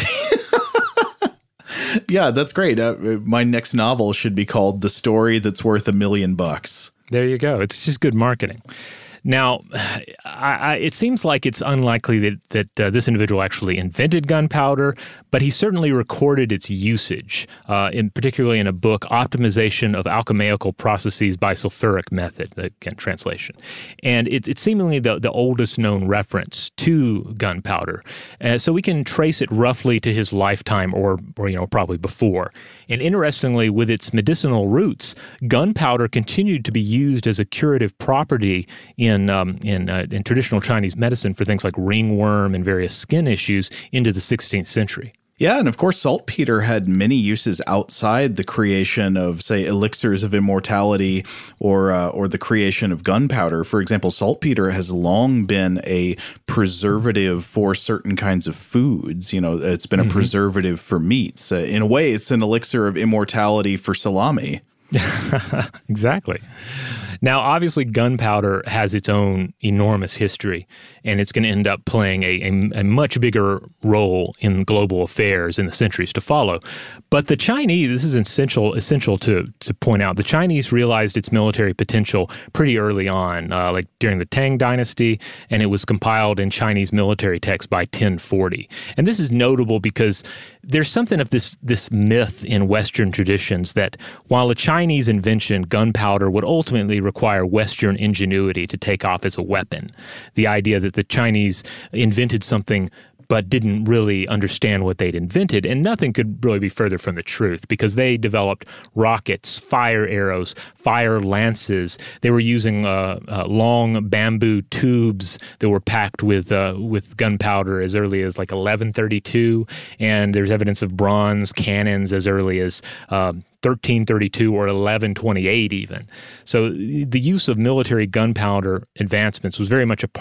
Yeah, that's great. Uh, my next novel should be called The Story That's Worth a Million Bucks. There you go. It's just good marketing. Now, I, I, it seems like it's unlikely that, that uh, this individual actually invented gunpowder, but he certainly recorded its usage, uh, in particularly in a book, Optimization of Alchemical Processes by Sulfuric Method, again, translation. And it, it's seemingly the, the oldest known reference to gunpowder. Uh, so we can trace it roughly to his lifetime or, or, you know, probably before. And interestingly, with its medicinal roots, gunpowder continued to be used as a curative property in in um, in, uh, in traditional Chinese medicine for things like ringworm and various skin issues into the sixteenth century. Yeah, and of course, saltpeter had many uses outside the creation of, say, elixirs of immortality or uh, or the creation of gunpowder. For example, saltpeter has long been a preservative for certain kinds of foods. You know, it's been mm-hmm. a preservative for meats. Uh, in a way, it's an elixir of immortality for salami. Exactly. Now, obviously, gunpowder has its own enormous history, and it's going to end up playing a, a, a much bigger role in global affairs in the centuries to follow. But the Chinese, this is essential essential to, to point out, the Chinese realized its military potential pretty early on, uh, like during the Tang Dynasty, and it was compiled in Chinese military texts by ten forty. And this is notable because there's something of this, this myth in Western traditions that while a Chinese invention, gunpowder, would ultimately require Western ingenuity to take off as a weapon. The idea that the Chinese invented something but didn't really understand what they'd invented, and nothing could really be further from the truth because they developed rockets, fire arrows, fire lances. They were using uh, uh, long bamboo tubes that were packed with uh, with gunpowder as early as like eleven thirty-two, and there's evidence of bronze cannons as early as uh, thirteen thirty-two or eleven twenty-eight even. So the use of military gunpowder advancements was very much a part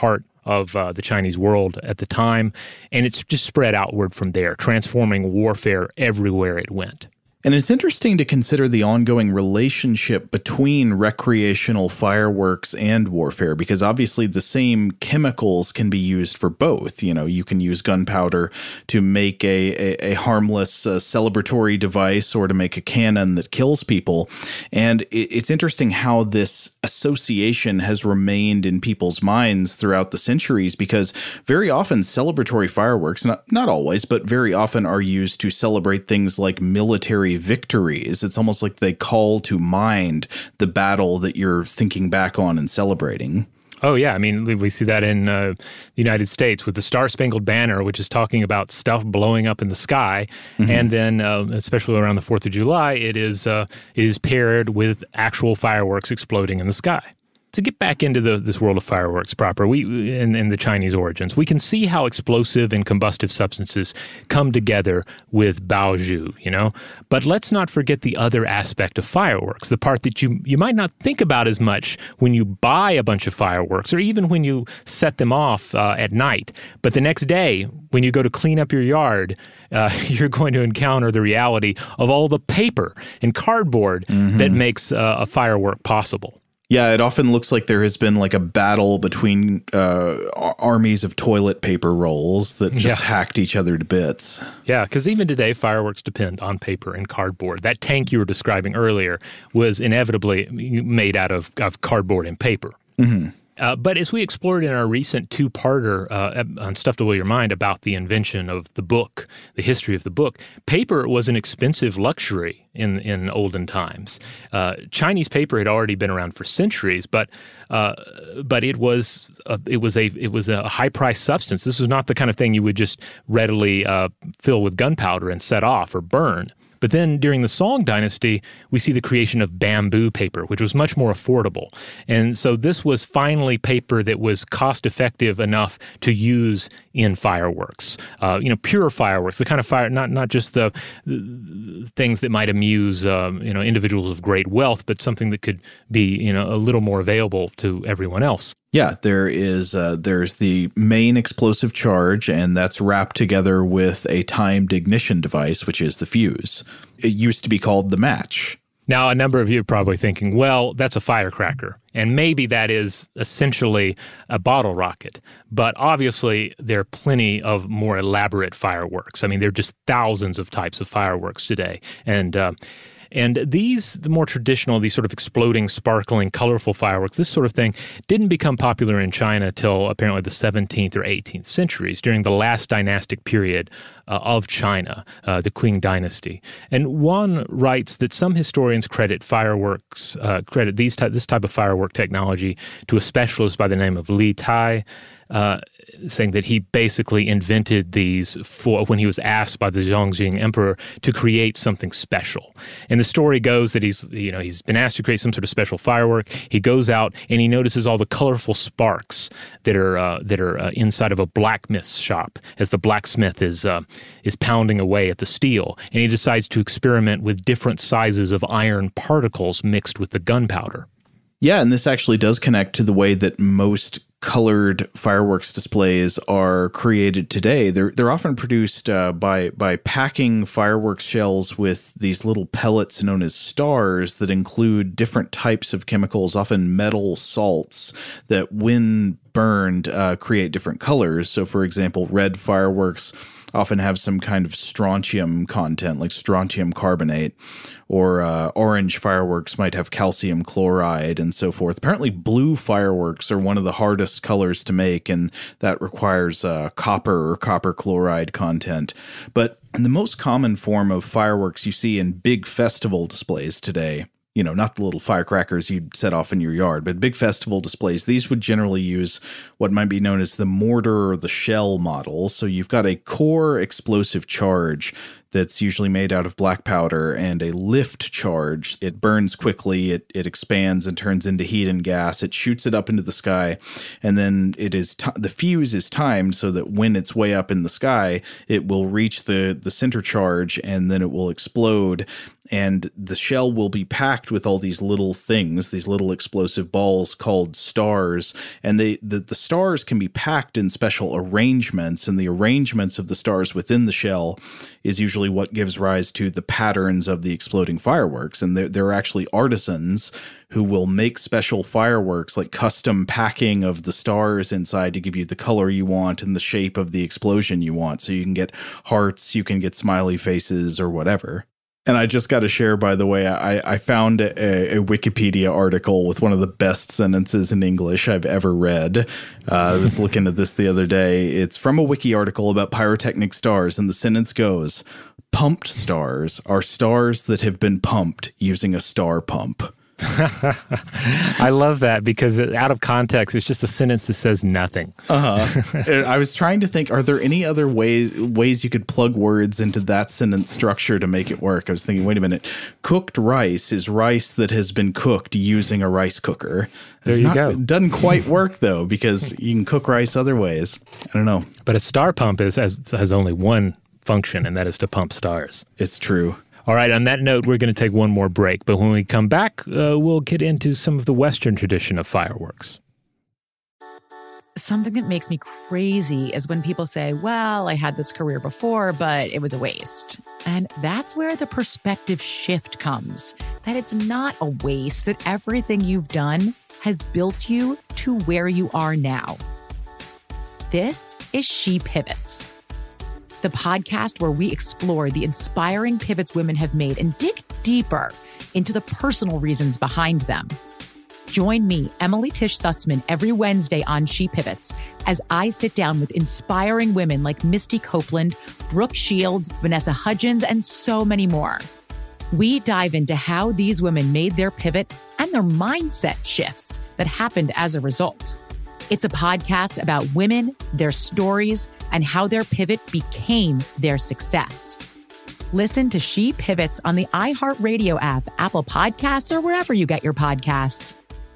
of uh, the Chinese world at the time, and it's just spread outward from there, transforming warfare everywhere it went. And it's interesting to consider the ongoing relationship between recreational fireworks and warfare, because obviously the same chemicals can be used for both. You know, you can use gunpowder to make a, a, a harmless uh, celebratory device or to make a cannon that kills people. And it, it's interesting how this association has remained in people's minds throughout the centuries, because very often celebratory fireworks, not, not always, but very often are used to celebrate things like military victories. It's almost like they call to mind the battle that you're thinking back on and celebrating. Oh, yeah. I mean, we see that in uh, the United States with the Star-Spangled Banner, which is talking about stuff blowing up in the sky. Mm-hmm. And then, uh, especially around the fourth of July, it is, uh, it is paired with actual fireworks exploding in the sky. To get back into the, this world of fireworks proper, we and, and the Chinese origins, we can see how explosive and combustive substances come together with baozhu, you know? But let's not forget the other aspect of fireworks, the part that you, you might not think about as much when you buy a bunch of fireworks or even when you set them off uh, at night. But the next day, when you go to clean up your yard, uh, you're going to encounter the reality of all the paper and cardboard mm-hmm. that makes uh, a firework possible. Yeah, it often looks like there has been like a battle between uh, armies of toilet paper rolls that just yeah. hacked each other to bits. Yeah, because even today, fireworks depend on paper and cardboard. That tank you were describing earlier was inevitably made out of, of cardboard and paper. Mm-hmm. Uh, but as we explored in our recent two-parter uh, on Stuff to Blow Your Mind about the invention of the book, the history of the book, paper was an expensive luxury in in olden times. Uh, Chinese paper had already been around for centuries, but uh, but it was a, it was a it was a high-priced substance. This was not the kind of thing you would just readily uh, fill with gunpowder and set off or burn. But then during the Song dynasty, we see the creation of bamboo paper, which was much more affordable. And so this was finally paper that was cost-effective enough to use in fireworks. Uh, you know, pure fireworks, the kind of fire, not not just the, the things that might amuse um, you know individuals of great wealth, but something that could be you know a little more available to everyone else. Yeah, there is uh, there's the main explosive charge, and that's wrapped together with a timed ignition device, which is the fuse. It used to be called the match. Now, a number of you are probably thinking, well, that's a firecracker, and maybe that is essentially a bottle rocket. But obviously, there are plenty of more elaborate fireworks. I mean, there are just thousands of types of fireworks today, and uh, And these, the more traditional, these sort of exploding, sparkling, colorful fireworks, this sort of thing didn't become popular in China till apparently the seventeenth or eighteenth centuries, during the last dynastic period uh, of China, uh, the Qing dynasty. And one writes that some historians credit fireworks, uh, credit these ty- this type of firework technology to a specialist by the name of Li Tai, uh, saying that he basically invented these for when he was asked by the Zhongjing emperor to create something special. And the story goes that he's, you know, he's been asked to create some sort of special firework. He goes out and he notices all the colorful sparks that are uh, that are uh, inside of a blacksmith's shop as the blacksmith is uh, is pounding away at the steel. And he decides to experiment with different sizes of iron particles mixed with the gunpowder. Yeah, and this actually does connect to the way that most colored fireworks displays are created today. They're they're often produced uh, by by packing fireworks shells with these little pellets known as stars that include different types of chemicals, often metal salts, that when burned uh, create different colors. So, for example, red fireworks often have some kind of strontium content, like strontium carbonate, or uh, orange fireworks might have calcium chloride and so forth. Apparently, blue fireworks are one of the hardest colors to make, and that requires uh, copper or copper chloride content. But the most common form of fireworks you see in big festival displays today, you know, not the little firecrackers you'd set off in your yard, but big festival displays, these would generally use what might be known as the mortar or the shell model. So you've got a core explosive charge that's usually made out of black powder, and a lift charge. It burns quickly, it, it expands and turns into heat and gas. It shoots it up into the sky, and then it is t- the fuse is timed so that when it's way up in the sky, it will reach the, the center charge, and then it will explode. And the shell will be packed with all these little things, these little explosive balls called stars. And they the, the stars can be packed in special arrangements, and the arrangements of the stars within the shell is usually what gives rise to the patterns of the exploding fireworks. And there, there are actually artisans who will make special fireworks, like custom packing of the stars inside to give you the color you want and the shape of the explosion you want. So you can get hearts, you can get smiley faces, or whatever. And I just got to share, by the way, I, I found a, a Wikipedia article with one of the best sentences in English I've ever read. Uh, I was looking at this the other day. It's from a wiki article about pyrotechnic stars, and the sentence goes, "Pumped stars are stars that have been pumped using a star pump." I love that because out of context, it's just a sentence that says nothing. Uh-huh. I was trying to think, are there any other ways ways you could plug words into that sentence structure to make it work? I was thinking, wait a minute, cooked rice is rice that has been cooked using a rice cooker. There it's you not, go. It doesn't quite work, though, because you can cook rice other ways. I don't know. But a star pump is has, has only one function, and that is to pump stars. It's true. All right, on that note, we're going to take one more break. But when we come back, uh, we'll get into some of the Western tradition of fireworks. Something that makes me crazy is when people say, well, I had this career before, but it was a waste. And that's where the perspective shift comes, that it's not a waste, that everything you've done has built you to where you are now. This is She Pivots, the podcast where we explore the inspiring pivots women have made and dig deeper into the personal reasons behind them. Join me, Emily Tish Sussman, every Wednesday on She Pivots as I sit down with inspiring women like Misty Copeland, Brooke Shields, Vanessa Hudgens, and so many more. We dive into how these women made their pivot and their mindset shifts that happened as a result. It's a podcast about women, their stories, and how their pivot became their success. Listen to She Pivots on the iHeartRadio app, Apple Podcasts, or wherever you get your podcasts.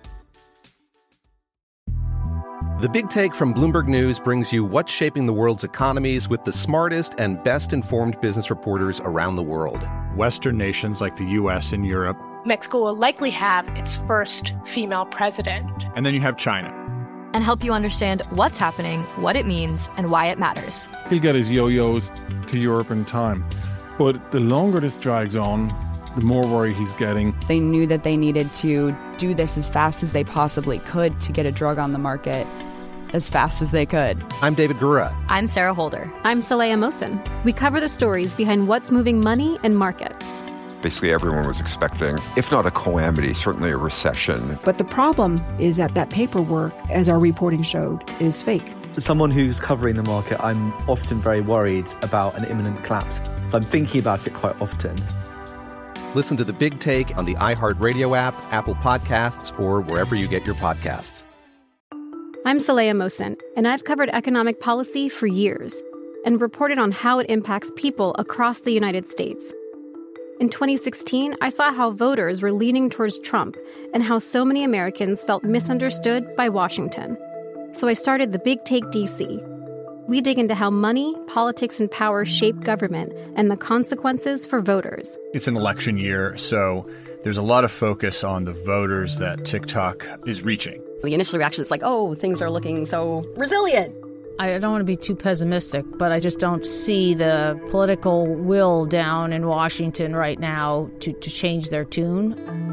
The Big Take from Bloomberg News brings you what's shaping the world's economies with the smartest and best-informed business reporters around the world. Western nations like the U S and Europe. Mexico will likely have its first female president. And then you have China. And help you understand what's happening, what it means, and why it matters. He'll get his yo-yos to Europe in time. But the longer this drags on, the more worry he's getting. They knew that they needed to do this as fast as they possibly could to get a drug on the market as fast as they could. I'm David Gura. I'm Sarah Holder. I'm Saleha Mohsen. We cover the stories behind what's moving money and markets. Basically, everyone was expecting, if not a calamity, certainly a recession. But the problem is that that paperwork, as our reporting showed, is fake. As someone who's covering the market, I'm often very worried about an imminent collapse. I'm thinking about it quite often. Listen to The Big Take on the iHeartRadio app, Apple Podcasts, or wherever you get your podcasts. I'm Saleha Mohsen, and I've covered economic policy for years and reported on how it impacts people across the United States. In twenty sixteen, I saw how voters were leaning towards Trump and how so many Americans felt misunderstood by Washington. So I started The Big Take D C. We dig into how money, politics, and power shape government and the consequences for voters. It's an election year, so there's a lot of focus on the voters that TikTok is reaching. The initial reaction is like, oh, things are looking so resilient. I don't want to be too pessimistic, but I just don't see the political will down in Washington right now to, to change their tune.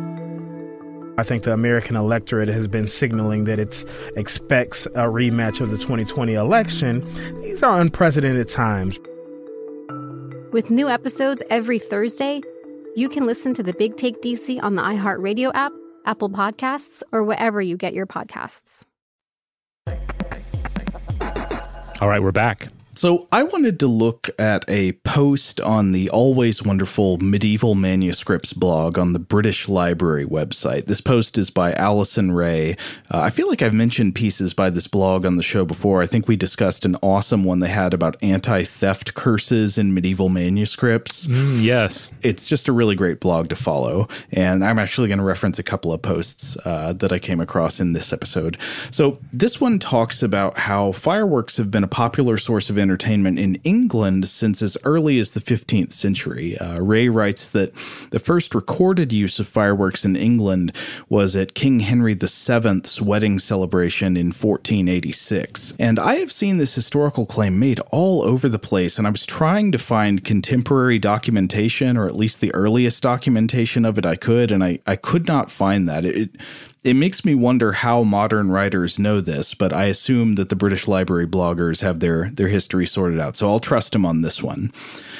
I think the American electorate has been signaling that it expects a rematch of the twenty twenty election. These are unprecedented times. With new episodes every Thursday, you can listen to The Big Take D C on the iHeartRadio app, Apple Podcasts, or wherever you get your podcasts. All right, we're back. So I wanted to look at a post on the always wonderful Medieval Manuscripts blog on the British Library website. This post is by Alison Ray. Uh, I feel like I've mentioned pieces by this blog on the show before. I think we discussed an awesome one they had about anti-theft curses in medieval manuscripts. Mm, yes. It's just a really great blog to follow. And I'm actually going to reference a couple of posts uh, that I came across in this episode. So this one talks about how fireworks have been a popular source of entertainment in England since as early as the fifteenth century. Uh, Ray writes that the first recorded use of fireworks in England was at King Henry the seventh's wedding celebration in fourteen eighty-six. And I have seen this historical claim made all over the place, and I was trying to find contemporary documentation, or at least the earliest documentation of it I could, and I, I could not find that. It, It makes me wonder how modern writers know this, but I assume that the British Library bloggers have their, their history sorted out, so I'll trust them on this one.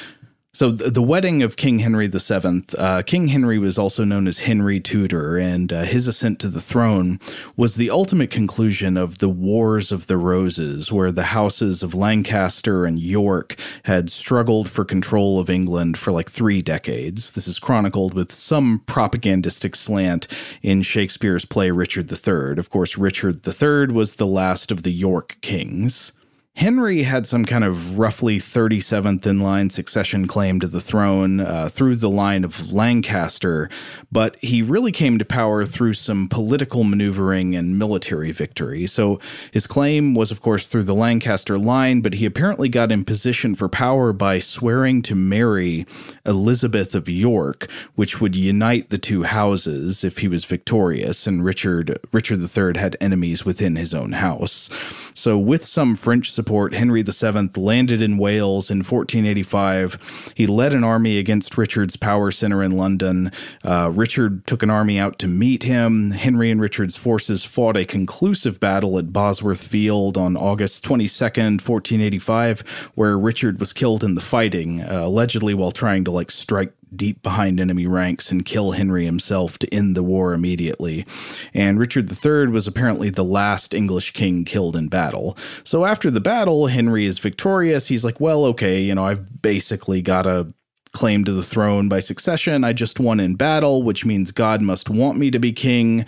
So the, the wedding of King Henry the seventh, uh, King Henry was also known as Henry Tudor, and uh, his ascent to the throne was the ultimate conclusion of the Wars of the Roses, where the houses of Lancaster and York had struggled for control of England for like three decades. This is chronicled with some propagandistic slant in Shakespeare's play Richard the Third. Of course, Richard the Third was the last of the York kings. Henry had some kind of roughly thirty-seventh in line succession claim to the throne uh, through the line of Lancaster, but he really came to power through some political maneuvering and military victory. So his claim was, of course, through the Lancaster line, but he apparently got in position for power by swearing to marry Elizabeth of York, which would unite the two houses if he was victorious, and Richard, Richard the Third had enemies within his own house. So with some French support, Henry the seventh landed in Wales in fourteen eighty-five. He led an army against Richard's power center in London. Uh, Richard took an army out to meet him. Henry and Richard's forces fought a conclusive battle at Bosworth Field on August twenty-second, fourteen eighty-five, where Richard was killed in the fighting, uh, allegedly while trying to like strike deep behind enemy ranks and kill Henry himself to end the war immediately. And Richard the Third was apparently the last English king killed in battle. So after the battle, Henry is victorious. He's like, well, okay, you know, I've basically got a claim to the throne by succession. I just won in battle, which means God must want me to be king.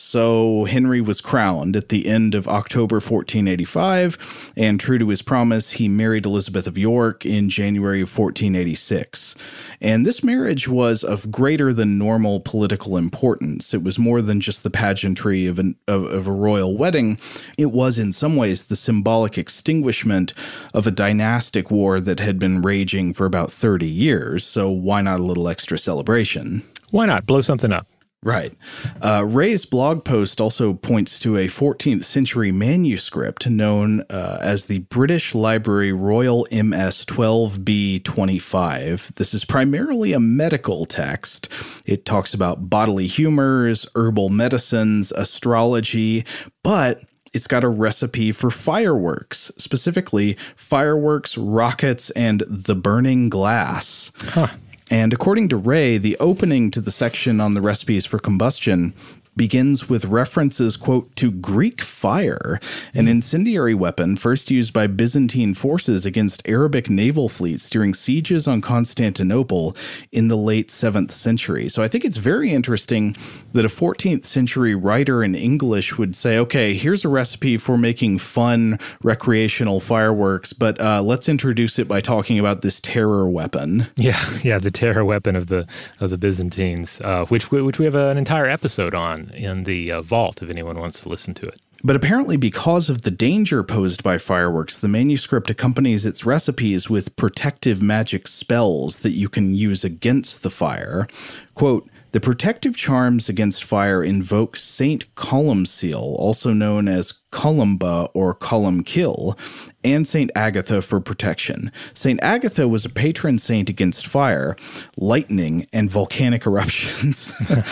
So Henry was crowned at the end of October fourteen eighty-five, and true to his promise, he married Elizabeth of York in January of fourteen eighty-six. And this marriage was of greater than normal political importance. It was more than just the pageantry of, an, of, of a royal wedding. It was in some ways the symbolic extinguishment of a dynastic war that had been raging for about thirty years. So why not a little extra celebration? Why not? Blow something up. Right. Uh, Ray's blog post also points to a fourteenth century manuscript known uh, as the British Library Royal M S twelve B twenty-five. This is primarily a medical text. It talks about bodily humors, herbal medicines, astrology, but it's got a recipe for fireworks, specifically fireworks, rockets, and the burning glass. Huh. And according to Ray, the opening to the section on the recipes for combustion begins with references, quote, to Greek fire, an incendiary weapon first used by Byzantine forces against Arabic naval fleets during sieges on Constantinople in the late seventh century. So I think it's very interesting that a fourteenth century writer in English would say, okay, here's a recipe for making fun recreational fireworks, but uh, let's introduce it by talking about this terror weapon. Yeah, yeah, the terror weapon of the of the Byzantines, uh, which we, which we have an entire episode on in the uh, vault if anyone wants to listen to it. But apparently because of the danger posed by fireworks, the manuscript accompanies its recipes with protective magic spells that you can use against the fire. Quote, the protective charms against fire invoke Saint Columcille, also known as Columba or Columcille, and Saint Agatha for protection. Saint Agatha was a patron saint against fire, lightning, and volcanic eruptions.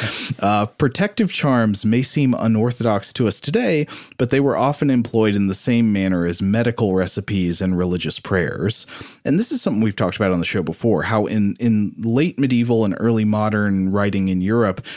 uh, protective charms may seem unorthodox to us today, but they were often employed in the same manner as medical recipes and religious prayers. And this is something we've talked about on the show before, how in, in late medieval and early modern writing in Europe,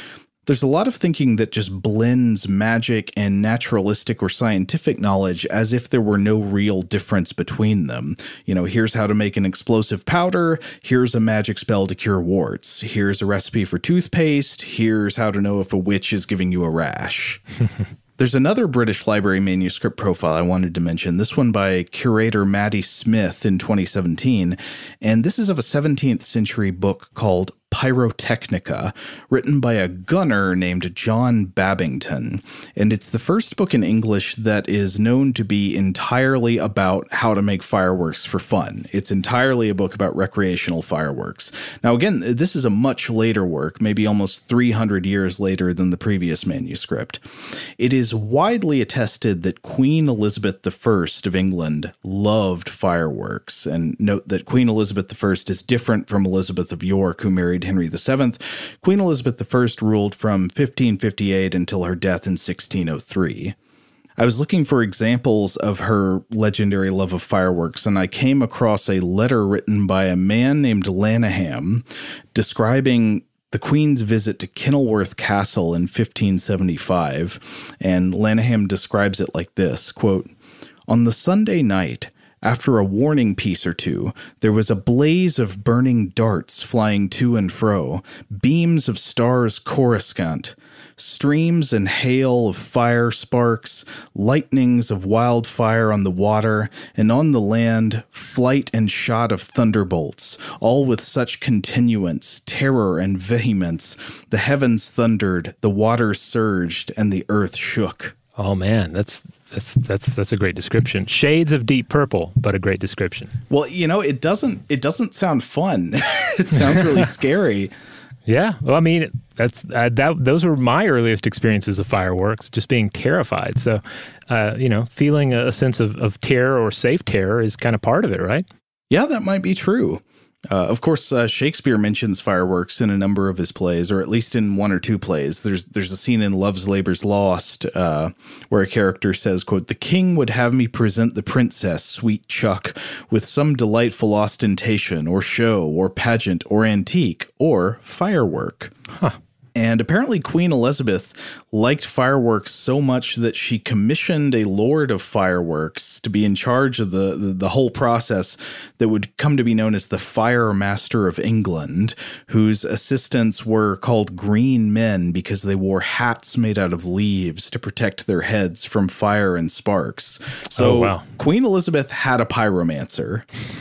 There's a lot of thinking that just blends magic and naturalistic or scientific knowledge as if there were no real difference between them. You know, here's how to make an explosive powder. Here's a magic spell to cure warts. Here's a recipe for toothpaste. Here's how to know if a witch is giving you a rash. There's another British Library manuscript profile I wanted to mention, this one by curator Maddie Smith in twenty seventeen, and this is of a seventeenth century book called Pyrotechnica, written by a gunner named John Babington. And it's the first book in English that is known to be entirely about how to make fireworks for fun. It's entirely a book about recreational fireworks. Now, again, this is a much later work, maybe almost three hundred years later than the previous manuscript. It is widely attested that Queen Elizabeth the First of England loved fireworks. And note that Queen Elizabeth the First is different from Elizabeth of York, who married Henry the Seventh. Queen Elizabeth the First ruled from fifteen fifty-eight until her death in sixteen oh three. I was looking for examples of her legendary love of fireworks, and I came across a letter written by a man named Lanaham describing the Queen's visit to Kenilworth Castle in fifteen seventy-five, and Lanaham describes it like this, quote, "On the Sunday night, after a warning piece or two, there was a blaze of burning darts flying to and fro, beams of stars coruscant, streams and hail of fire sparks, lightnings of wildfire on the water, and on the land, flight and shot of thunderbolts, all with such continuance, terror, and vehemence, the heavens thundered, the waters surged, and the earth shook." Oh, man, that's... That's that's that's a great description. Shades of Deep Purple, but a great description. Well, you know, it doesn't it doesn't sound fun. It sounds really scary. Yeah, well, I mean, that's uh, that. Those were my earliest experiences of fireworks, just being terrified. So, uh, you know, feeling a sense of, of terror or safe terror is kind of part of it, right? Yeah, that might be true. Uh, of course, uh, Shakespeare mentions fireworks in a number of his plays, or at least in one or two plays. There's there's a scene in Love's Labour's Lost uh, where a character says, quote, "The king would have me present the princess, sweet Chuck, with some delightful ostentation, or show, or pageant, or antique, or firework." Huh. And apparently Queen Elizabeth liked fireworks so much that she commissioned a lord of fireworks to be in charge of the, the, the whole process that would come to be known as the Fire Master of England, whose assistants were called green men because they wore hats made out of leaves to protect their heads from fire and sparks. So oh, wow. Queen Elizabeth had a pyromancer.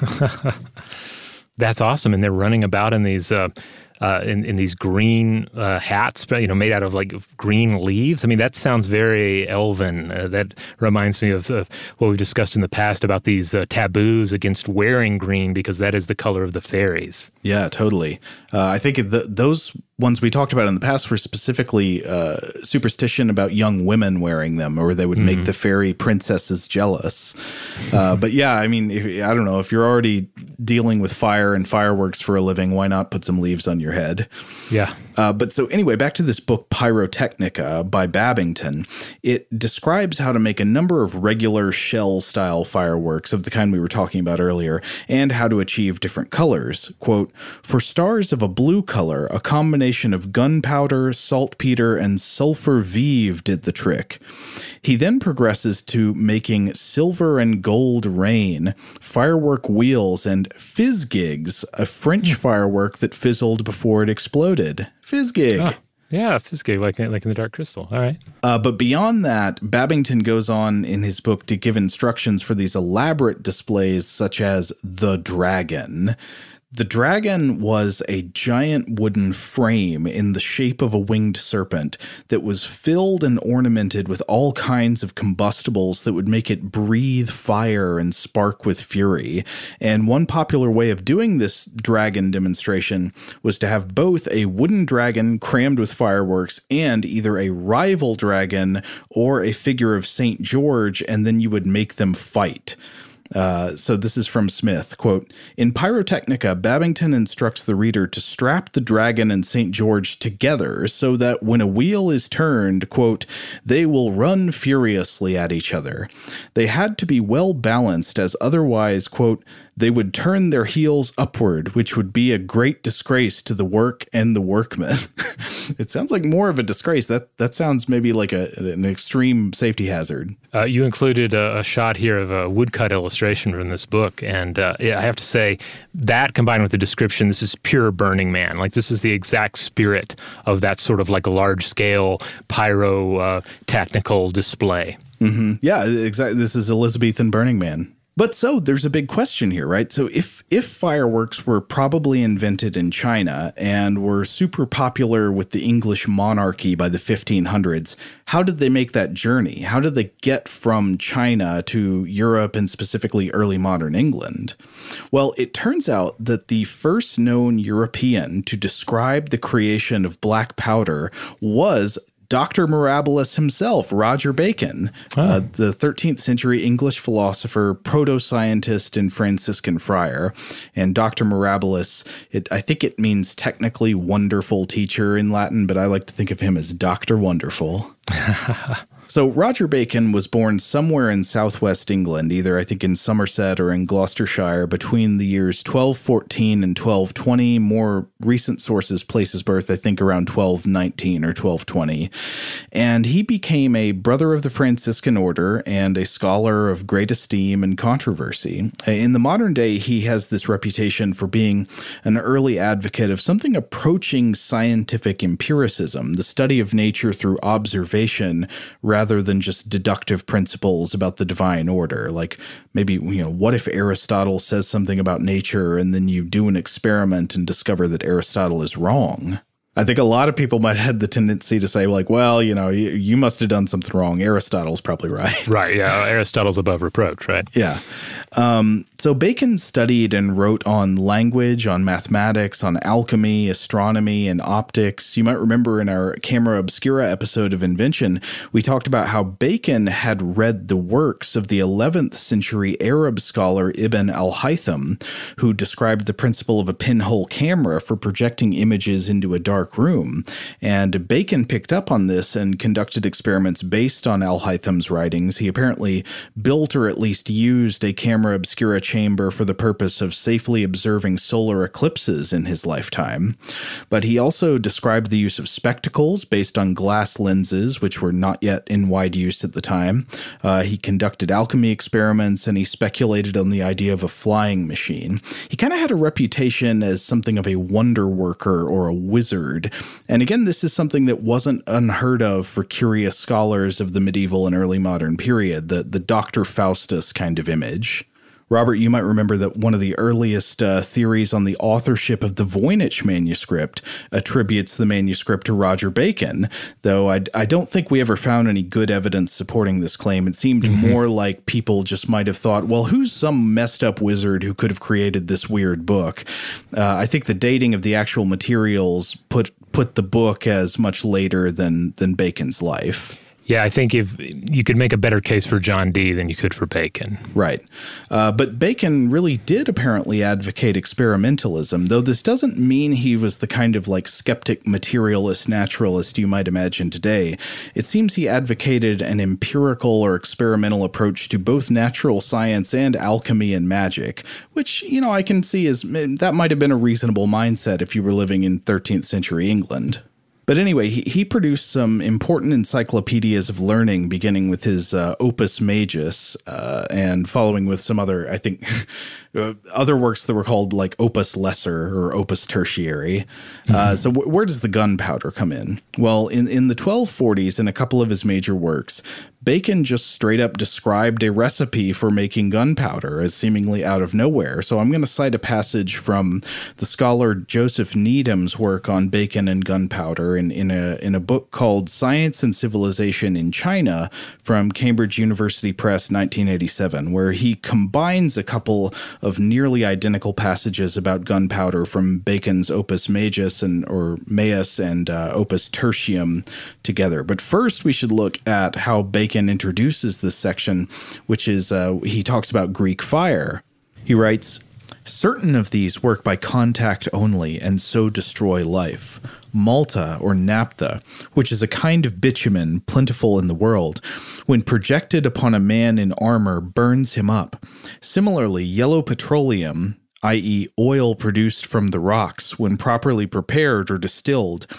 That's awesome. And they're running about in these... Uh Uh, in, in these green uh, hats, you know, made out of like green leaves. I mean, that sounds very elven. Uh, that reminds me of, of what we've discussed in the past about these uh, taboos against wearing green because that is the color of the fairies. Yeah, totally. Uh, I think the, those ones we talked about in the past were specifically uh, superstition about young women wearing them, or they would mm-hmm. make the fairy princesses jealous. Uh, but yeah, I mean, if, I don't know, if you're already dealing with fire and fireworks for a living, why not put some leaves on your head? Yeah. Uh, but so anyway, back to this book, Pyrotechnica by Babington. It describes how to make a number of regular shell-style fireworks of the kind we were talking about earlier, and how to achieve different colors. Quote, "For stars of a blue color, a combination of gunpowder, saltpeter, and sulfur vive did the trick." He then progresses to making silver and gold rain, firework wheels, and fizzgigs, a French firework that fizzled before it exploded. Fizzgig. Ah, yeah, fizzgig, like, like in the Dark Crystal. All right. Uh, but beyond that, Babington goes on in his book to give instructions for these elaborate displays such as the dragon. The dragon was a giant wooden frame in the shape of a winged serpent that was filled and ornamented with all kinds of combustibles that would make it breathe fire and spark with fury. And one popular way of doing this dragon demonstration was to have both a wooden dragon crammed with fireworks and either a rival dragon or a figure of Saint George, and then you would make them fight. Uh, so this is from Smith, quote, "In Pyrotechnica, Babington instructs the reader to strap the dragon and Saint George together so that when a wheel is turned, quote, they will run furiously at each other. They had to be well balanced, as otherwise, quote, they would turn their heels upward, which would be a great disgrace to the work and the workmen." It sounds like more of a disgrace. That that sounds maybe like a, an extreme safety hazard. Uh, you included a, a shot here of a woodcut illustration from this book, and uh, yeah, I have to say that combined with the description, this is pure Burning Man. Like this is the exact spirit of that sort of like a large-scale pyro uh, technical display. Mm-hmm. Yeah, exactly. This is Elizabethan Burning Man. But so there's a big question here, right? So if if fireworks were probably invented in China and were super popular with the English monarchy by the fifteen hundreds, how did they make that journey? How did they get from China to Europe and specifically early modern England? Well, it turns out that the first known European to describe the creation of black powder was Doctor Mirabilis himself, Roger Bacon, oh. uh, the thirteenth century English philosopher, proto-scientist, and Franciscan friar. And Doctor Mirabilis, it, I think it means technically wonderful teacher in Latin, but I like to think of him as Doctor Wonderful. So Roger Bacon was born somewhere in southwest England, either I think in Somerset or in Gloucestershire, between the years twelve fourteen and twelve twenty. More recent sources place his birth, I think, around twelve nineteen or twelve twenty. And he became a brother of the Franciscan order and a scholar of great esteem and controversy. In the modern day, he has this reputation for being an early advocate of something approaching scientific empiricism, the study of nature through observation rather than just deductive principles about the divine order. Like maybe, you know, what if Aristotle says something about nature and then you do an experiment and discover that Aristotle is wrong? I think a lot of people might have the tendency to say, like, well, you know, you, you must have done something wrong. Aristotle's probably right. Right, yeah. Aristotle's above reproach, right? Yeah. Um, so Bacon studied and wrote on language, on mathematics, on alchemy, astronomy, and optics. You might remember in our Camera Obscura episode of Invention, we talked about how Bacon had read the works of the eleventh century Arab scholar Ibn al-Haytham, who described the principle of a pinhole camera for projecting images into a dark room. And Bacon picked up on this and conducted experiments based on al-Haytham's writings. He apparently built or at least used a Camera Obscura chamber for the purpose of safely observing solar eclipses in his lifetime. But he also described the use of spectacles based on glass lenses, which were not yet in wide use at the time. Uh, he conducted alchemy experiments, and he speculated on the idea of a flying machine. He kind of had a reputation as something of a wonder worker or a wizard. And again, this is something that wasn't unheard of for curious scholars of the medieval and early modern period, the, the Doctor Faustus kind of image. Robert, you might remember that one of the earliest uh, theories on the authorship of the Voynich manuscript attributes the manuscript to Roger Bacon, though I, I don't think we ever found any good evidence supporting this claim. It seemed mm-hmm. more like people just might have thought, well, who's some messed up wizard who could have created this weird book? Uh, I think the dating of the actual materials put put the book as much later than than Bacon's life. Yeah, I think if you could make a better case for John Dee than you could for Bacon. Right. Uh, but Bacon really did apparently advocate experimentalism, though this doesn't mean he was the kind of like skeptic materialist naturalist you might imagine today. It seems he advocated an empirical or experimental approach to both natural science and alchemy and magic, which, you know, I can see as that might have been a reasonable mindset if you were living in thirteenth century England. But anyway, he, he produced some important encyclopedias of learning, beginning with his uh, Opus Majus uh, and following with some other, I think, uh, other works that were called like Opus Lesser or Opus Tertiary. Mm-hmm. Uh, so w- where does the gunpowder come in? Well, in, in the twelve forties, in a couple of his major works, Bacon just straight up described a recipe for making gunpowder as seemingly out of nowhere. So I'm going to cite a passage from the scholar Joseph Needham's work on Bacon and gunpowder in, in, a, in a book called Science and Civilization in China from Cambridge University Press, nineteen eighty-seven, where he combines a couple of nearly identical passages about gunpowder from Bacon's Opus Majus and or Maius and uh, Opus Tertium together. But first, we should look at how Bacon introduces this section, which is uh, he talks about Greek fire. He writes, "Certain of these work by contact only and so destroy life. Malta or naphtha, which is a kind of bitumen plentiful in the world, when projected upon a man in armor, burns him up. Similarly, yellow petroleum, that is oil produced from the rocks, when properly prepared or distilled,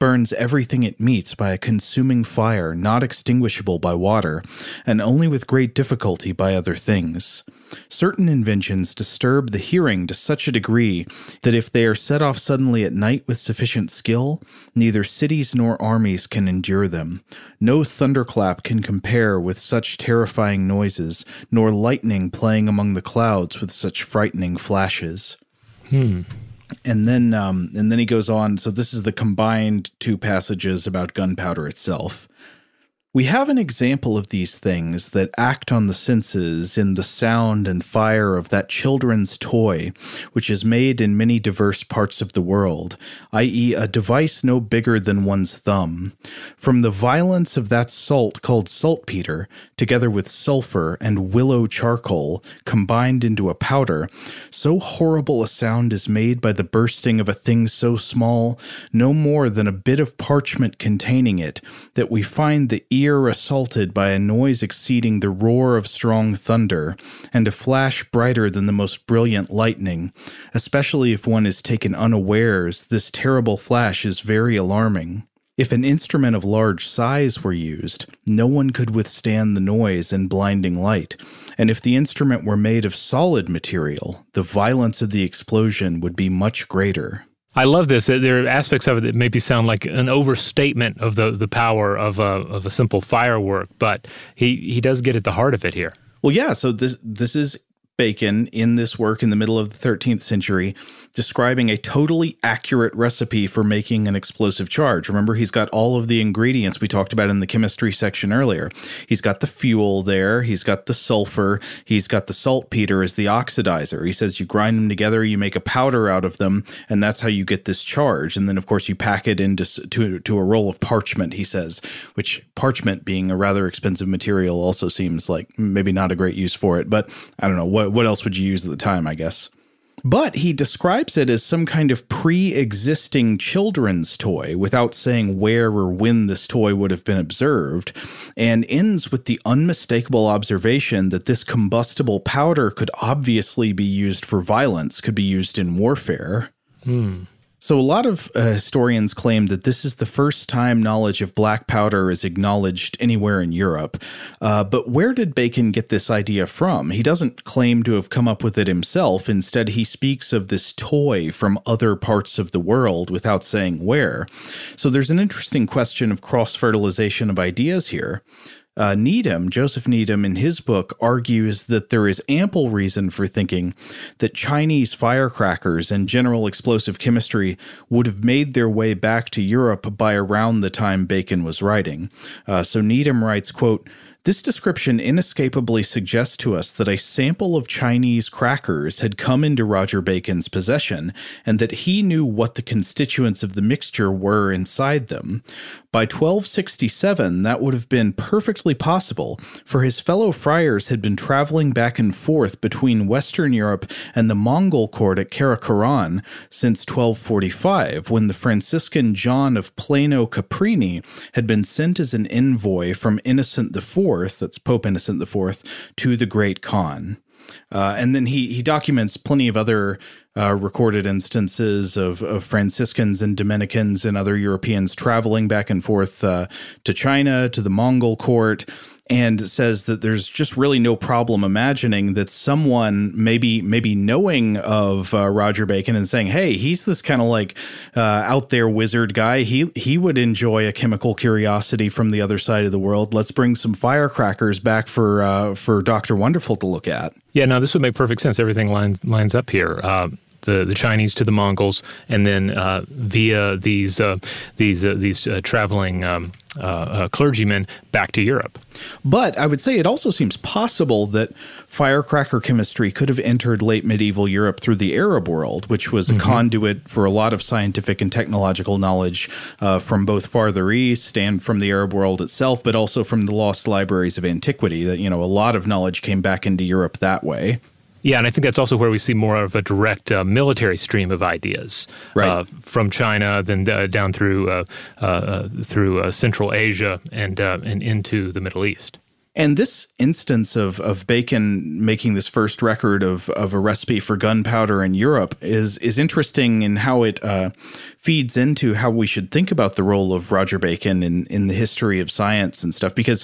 burns everything it meets by a consuming fire not extinguishable by water, and only with great difficulty by other things. Certain inventions disturb the hearing to such a degree that if they are set off suddenly at night with sufficient skill, neither cities nor armies can endure them. No thunderclap can compare with such terrifying noises, nor lightning playing among the clouds with such frightening flashes. Hmm. And then, um, and then he goes on. So this is the combined two passages about gunpowder itself. We have an example of these things that act on the senses in the sound and fire of that children's toy, which is made in many diverse parts of the world, that is a device no bigger than one's thumb. From the violence of that salt called saltpeter, together with sulfur and willow charcoal, combined into a powder, so horrible a sound is made by the bursting of a thing so small, no more than a bit of parchment containing it, that we find the ear ear assaulted by a noise exceeding the roar of strong thunder, and a flash brighter than the most brilliant lightning. Especially if one is taken unawares, this terrible flash is very alarming. If an instrument of large size were used, no one could withstand the noise and blinding light, and if the instrument were made of solid material, the violence of the explosion would be much greater. I love this. There are aspects of it that maybe sound like an overstatement of the, the power of a, of a simple firework, but he, he does get at the heart of it here. Well, yeah, so this this is Bacon in this work in the middle of the thirteenth century, describing a totally accurate recipe for making an explosive charge. Remember, he's got all of the ingredients we talked about in the chemistry section earlier. He's got the fuel there, he's got the sulfur, he's got the saltpeter as the oxidizer. He says you grind them together, you make a powder out of them, and that's how you get this charge. And then, of course, you pack it into to, to a roll of parchment, he says, which parchment being a rather expensive material also seems like maybe not a great use for it. But I don't know, what, what else would you use at the time, I guess? But he describes it as some kind of pre-existing children's toy without saying where or when this toy would have been observed, and ends with the unmistakable observation that this combustible powder could obviously be used for violence, could be used in warfare. Hmm. So a lot of uh, historians claim that this is the first time knowledge of black powder is acknowledged anywhere in Europe. Uh, but where did Bacon get this idea from? He doesn't claim to have come up with it himself. Instead, he speaks of this toy from other parts of the world without saying where. So there's an interesting question of cross-fertilization of ideas here. Uh, Needham, Joseph Needham, in his book, argues that there is ample reason for thinking that Chinese firecrackers and general explosive chemistry would have made their way back to Europe by around the time Bacon was writing. Uh, so Needham writes, quote, "This description inescapably suggests to us that a sample of Chinese crackers had come into Roger Bacon's possession, and that he knew what the constituents of the mixture were inside them. By twelve sixty-seven, that would have been perfectly possible, for his fellow friars had been traveling back and forth between Western Europe and the Mongol court at Karakoram since twelve forty-five, when the Franciscan John of Plano Caprini had been sent as an envoy from Innocent the Fourth, that's Pope Innocent the Fourth, to the Great Khan." Uh, and then he he documents plenty of other uh, recorded instances of, of Franciscans and Dominicans and other Europeans traveling back and forth uh, to China, to the Mongol court, and says that there's just really no problem imagining that someone maybe maybe knowing of uh, Roger Bacon and saying, hey, he's this kind of like uh, out there wizard guy. He he would enjoy a chemical curiosity from the other side of the world. Let's bring some firecrackers back for uh, for Doctor Wonderful to look at. Yeah, no, this would make perfect sense. Everything lines lines up here. Uh, the the Chinese to the Mongols, and then uh, via these uh, these uh, these uh, traveling um, uh, uh, clergymen back to Europe. But I would say it also seems possible that firecracker chemistry could have entered late medieval Europe through the Arab world, which was a mm-hmm. conduit for a lot of scientific and technological knowledge uh, from both farther east and from the Arab world itself, but also from the lost libraries of antiquity. That, you know, a lot of knowledge came back into Europe that way. Yeah, and I think that's also where we see more of a direct uh, military stream of ideas, right. uh, from China, then uh, down through uh, uh, through uh, Central Asia and uh, and into the Middle East. And this instance of, of Bacon making this first record of, of a recipe for gunpowder in Europe is is interesting in how it uh, feeds into how we should think about the role of Roger Bacon in, in the history of science and stuff. Because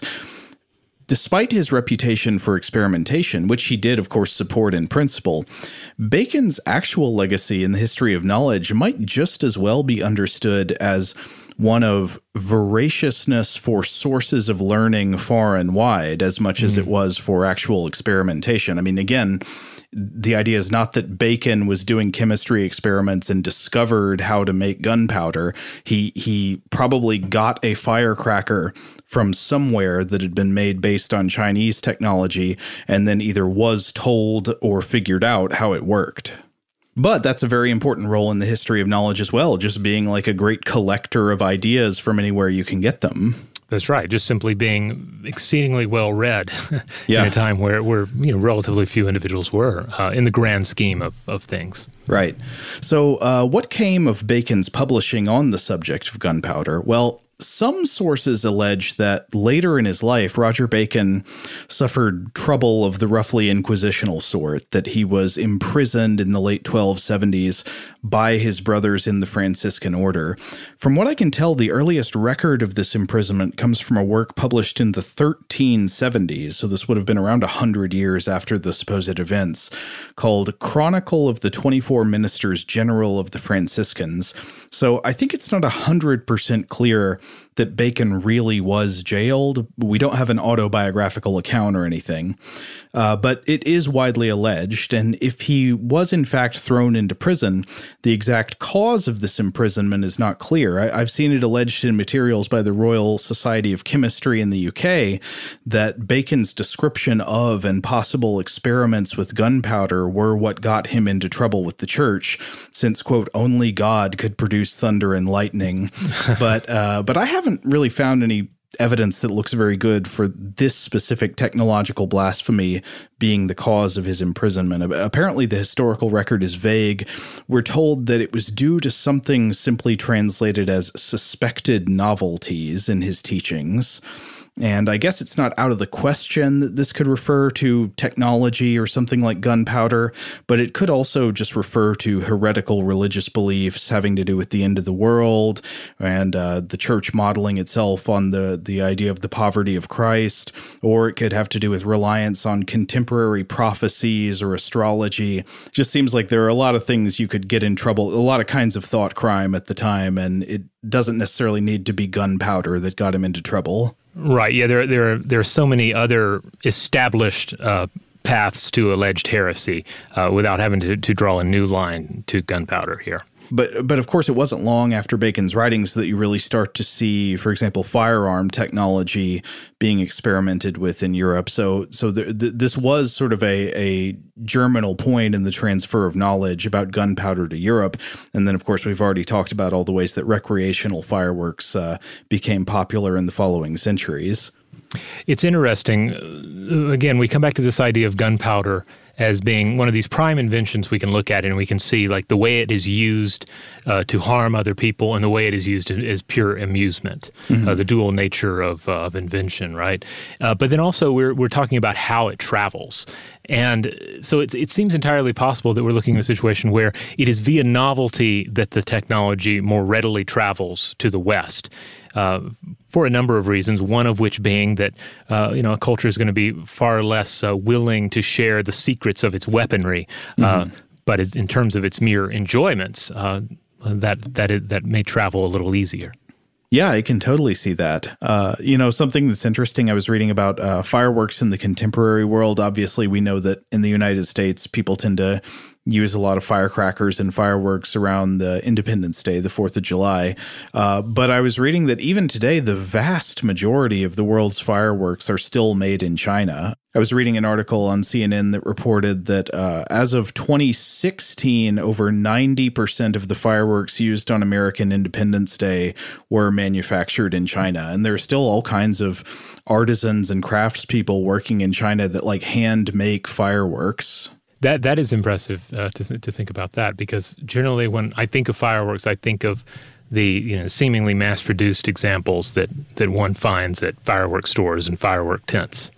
despite his reputation for experimentation, which he did, of course, support in principle, Bacon's actual legacy in the history of knowledge might just as well be understood as one of voraciousness for sources of learning far and wide as much mm. as it was for actual experimentation. I mean, again, the idea is not that Bacon was doing chemistry experiments and discovered how to make gunpowder. He he probably got a firecracker from somewhere that had been made based on Chinese technology and then either was told or figured out how it worked. But that's a very important role in the history of knowledge as well, just being like a great collector of ideas from anywhere you can get them. That's right. Just simply being exceedingly well read yeah. in a time where, where you know, relatively few individuals were uh, in the grand scheme of, of things. Right. So uh, what came of Bacon's publishing on the subject of gunpowder? Well, some sources allege that later in his life, Roger Bacon suffered trouble of the roughly inquisitional sort, that he was imprisoned in the late twelve seventies by his brothers in the Franciscan order. From what I can tell, the earliest record of this imprisonment comes from a work published in the thirteen seventies, so this would have been around one hundred years after the supposed events, called Chronicle of the twenty-four Ministers General of the Franciscans. So I think it's not one hundred percent clear that Bacon really was jailed. We don't have an autobiographical account or anything, uh, but it is widely alleged. And if he was in fact thrown into prison, the exact cause of this imprisonment is not clear. I, I've seen it alleged in materials by the Royal Society of Chemistry in the U K that Bacon's description of and possible experiments with gunpowder were what got him into trouble with the church, since, quote, only God could produce thunder and lightning. but uh, but I haven't really found any evidence that looks very good for this specific technological blasphemy being the cause of his imprisonment. Apparently, the historical record is vague. We're told that it was due to something simply translated as suspected novelties in his teachings. And I guess it's not out of the question that this could refer to technology or something like gunpowder, but it could also just refer to heretical religious beliefs having to do with the end of the world and uh, the church modeling itself on the, the idea of the poverty of Christ, or it could have to do with reliance on contemporary prophecies or astrology. It just seems like there are a lot of things you could get in trouble, a lot of kinds of thought crime at the time, and it doesn't necessarily need to be gunpowder that got him into trouble. Right. Yeah, there, there, are, there are so many other established uh, paths to alleged heresy uh, without having to, to draw a new line to gunpowder here. But, but of course, it wasn't long after Bacon's writings that you really start to see, for example, firearm technology being experimented with in Europe. So so th- th- this was sort of a, a germinal point in the transfer of knowledge about gunpowder to Europe. And then, of course, we've already talked about all the ways that recreational fireworks uh, became popular in the following centuries. It's interesting. Again, we come back to this idea of gunpowder as being one of these prime inventions we can look at, and we can see like the way it is used uh, to harm other people and the way it is used as pure amusement, mm-hmm. uh, the dual nature of, uh, of invention, right? Uh, but then also we're we're talking about how it travels. And so it, it seems entirely possible that we're looking at a situation where it is via novelty that the technology more readily travels to the West. Uh, for a number of reasons, one of which being that uh, you know a culture is going to be far less uh, willing to share the secrets of its weaponry, uh, mm-hmm. but as, in terms of its mere enjoyments, uh, that that it, that may travel a little easier. Yeah, I can totally see that. Uh, you know, something that's interesting, I was reading about uh, fireworks in the contemporary world. Obviously, we know that in the United States, people tend to use a lot of firecrackers and fireworks around the Independence Day, the fourth of July. Uh, but I was reading that even today, the vast majority of the world's fireworks are still made in China. I was reading an article on C N N that reported that uh, as of twenty sixteen, over ninety percent of the fireworks used on American Independence Day were manufactured in China. And there are still all kinds of artisans and craftspeople working in China that like hand make fireworks. That that is impressive uh, to th- to think about that, because generally when I think of fireworks, I think of the you know seemingly mass-produced examples that, that one finds at firework stores and firework tents.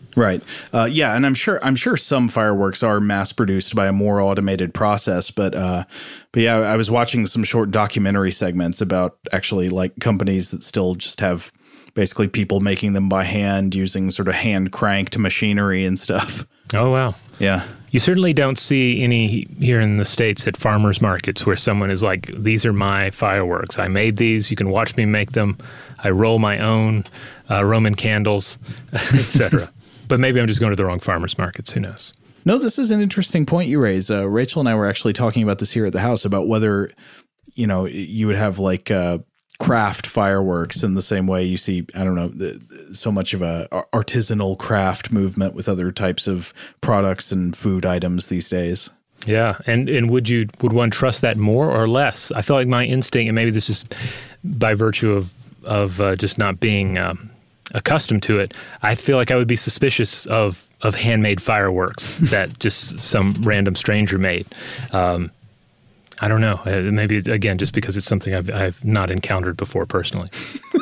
Right. Uh, yeah, and I'm sure I'm sure some fireworks are mass produced by a more automated process, but uh, but yeah, I was watching some short documentary segments about actually like companies that still just have basically people making them by hand using sort of hand cranked machinery and stuff. Oh wow. Yeah. You certainly don't see any here in the States at farmers markets where someone is like, these are my fireworks. I made these. You can watch me make them. I roll my own uh, Roman candles, et cetera. But maybe I'm just going to the wrong farmers markets. Who knows? No, this is an interesting point you raise. Uh, Rachel and I were actually talking about this here at the house about whether, you know, you would have like uh, craft fireworks in the same way you see, I don't know, the, so much of a artisanal craft movement with other types of products and food items these days. Yeah, and and would you would one trust that more or less? I feel like my instinct, and maybe this is by virtue of of uh, just not being um, accustomed to it, I feel like I would be suspicious of of handmade fireworks that just some random stranger made. Um, I don't know. Uh, maybe, again, just because it's something I've, I've not encountered before personally.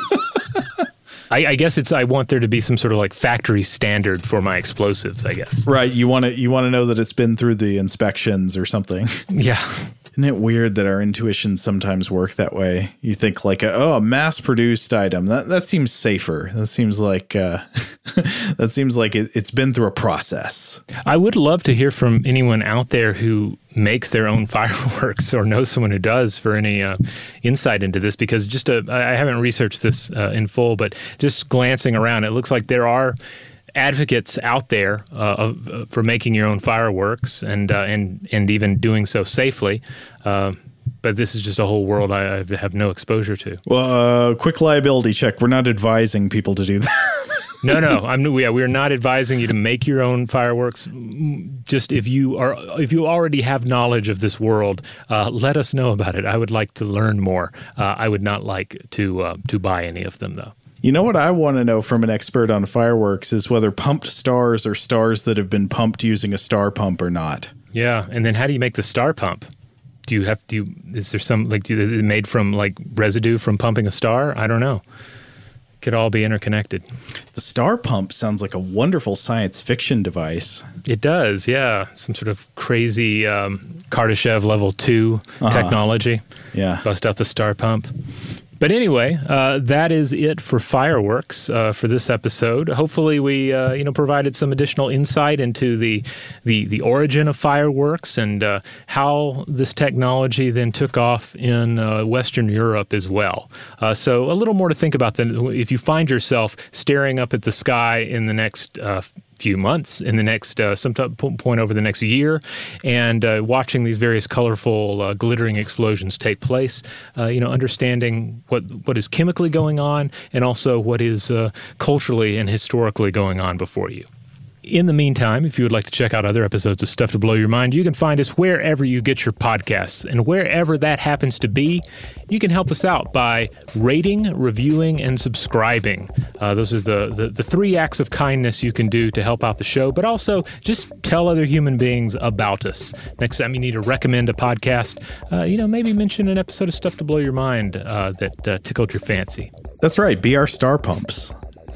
I, I guess it's I want there to be some sort of like factory standard for my explosives, I guess. Right. You want to you want to know that it's been through the inspections or something. Yeah. Isn't it weird that our intuitions sometimes work that way? You think like, a, oh, a mass-produced item. That that seems safer. That seems like uh, that seems like it, it's been through a process. I would love to hear from anyone out there who makes their own fireworks or knows someone who does for any uh, insight into this, because just a, I haven't researched this uh, in full, but just glancing around, it looks like there are advocates out there uh, of, uh, for making your own fireworks and uh, and and even doing so safely. Uh, but this is just a whole world I, I have no exposure to. Well, uh, quick liability check. We're not advising people to do that. No, no, I'm yeah, we're not advising you to make your own fireworks. Just if you are, if you already have knowledge of this world, uh, let us know about it. I would like to learn more. Uh, I would not like to uh, to buy any of them, though. You know what I want to know from an expert on fireworks is whether pumped stars are stars that have been pumped using a star pump or not. Yeah, and then how do you make the star pump? Do you have to? Is there some like do you, is it made from like residue from pumping a star? I don't know. Could all be interconnected. The star pump sounds like a wonderful science fiction device. It does, yeah. Some sort of crazy um, Kardashev level two uh-huh. technology. Yeah. Bust out the star pump. But anyway, uh, that is it for fireworks uh, for this episode. Hopefully, we uh, you know provided some additional insight into the the, the origin of fireworks and uh, how this technology then took off in uh, Western Europe as well. Uh, so a little more to think about than if you find yourself staring up at the sky in the next Uh, few months, in the next uh, some t- point over the next year, and uh, watching these various colorful, uh, glittering explosions take place. Uh, you know, understanding what what is chemically going on, and also what is uh, culturally and historically going on before you. In the meantime, if you would like to check out other episodes of Stuff to Blow Your Mind, you can find us wherever you get your podcasts. And wherever that happens to be, you can help us out by rating, reviewing, and subscribing. Uh, those are the, the, the three acts of kindness you can do to help out the show, but also just tell other human beings about us. Next time you need to recommend a podcast, uh, you know, maybe mention an episode of Stuff to Blow Your Mind uh, that uh, tickled your fancy. That's right. Be our star pumps.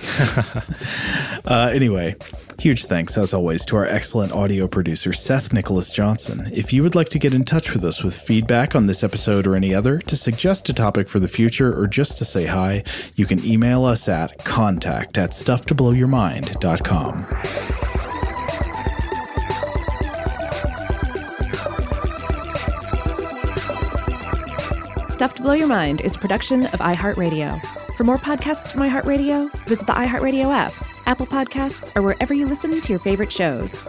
uh, anyway, huge thanks, as always, to our excellent audio producer, Seth Nicholas Johnson. If you would like to get in touch with us with feedback on this episode or any other, to suggest a topic for the future, or just to say hi, you can email us at contact at stuff to blow your mind dot com. Stuff to Blow Your Mind is a production of iHeartRadio. For more podcasts from iHeartRadio, visit the iHeartRadio app, Apple Podcasts, or wherever you listen to your favorite shows.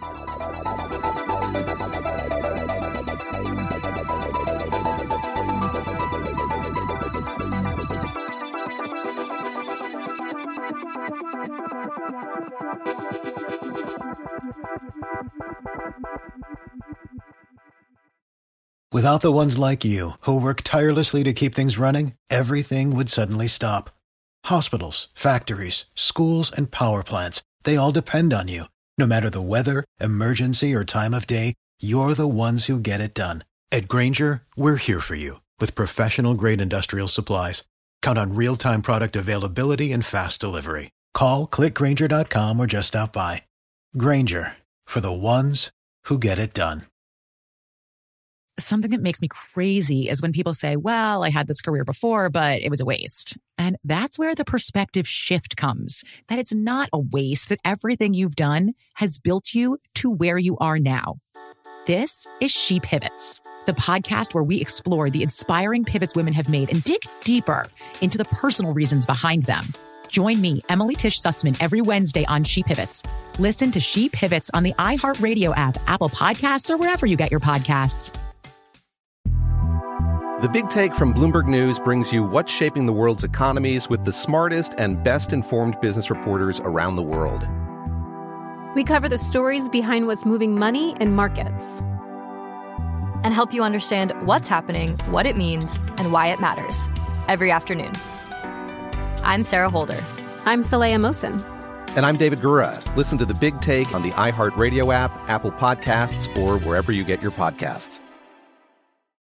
Without the ones like you, who work tirelessly to keep things running, everything would suddenly stop. Hospitals, factories, schools, and power plants, they all depend on you. No matter the weather, emergency, or time of day, you're the ones who get it done. At Grainger, we're here for you with professional-grade industrial supplies. Count on real-time product availability and fast delivery. Call, click Grainger dot com, or just stop by. Grainger, for the ones who get it done. Something that makes me crazy is when people say, well, I had this career before, but it was a waste. And that's where the perspective shift comes, that it's not a waste, that everything you've done has built you to where you are now. This is She Pivots, the podcast where we explore the inspiring pivots women have made and dig deeper into the personal reasons behind them. Join me, Emily Tish Sussman, every Wednesday on She Pivots. Listen to She Pivots on the iHeartRadio app, Apple Podcasts, or wherever you get your podcasts. The Big Take from Bloomberg News brings you what's shaping the world's economies with the smartest and best-informed business reporters around the world. We cover the stories behind what's moving money and markets, and help you understand what's happening, what it means, and why it matters every afternoon. I'm Sarah Holder. I'm Saleha Mohsin. And I'm David Gura. Listen to The Big Take on the iHeartRadio app, Apple Podcasts, or wherever you get your podcasts.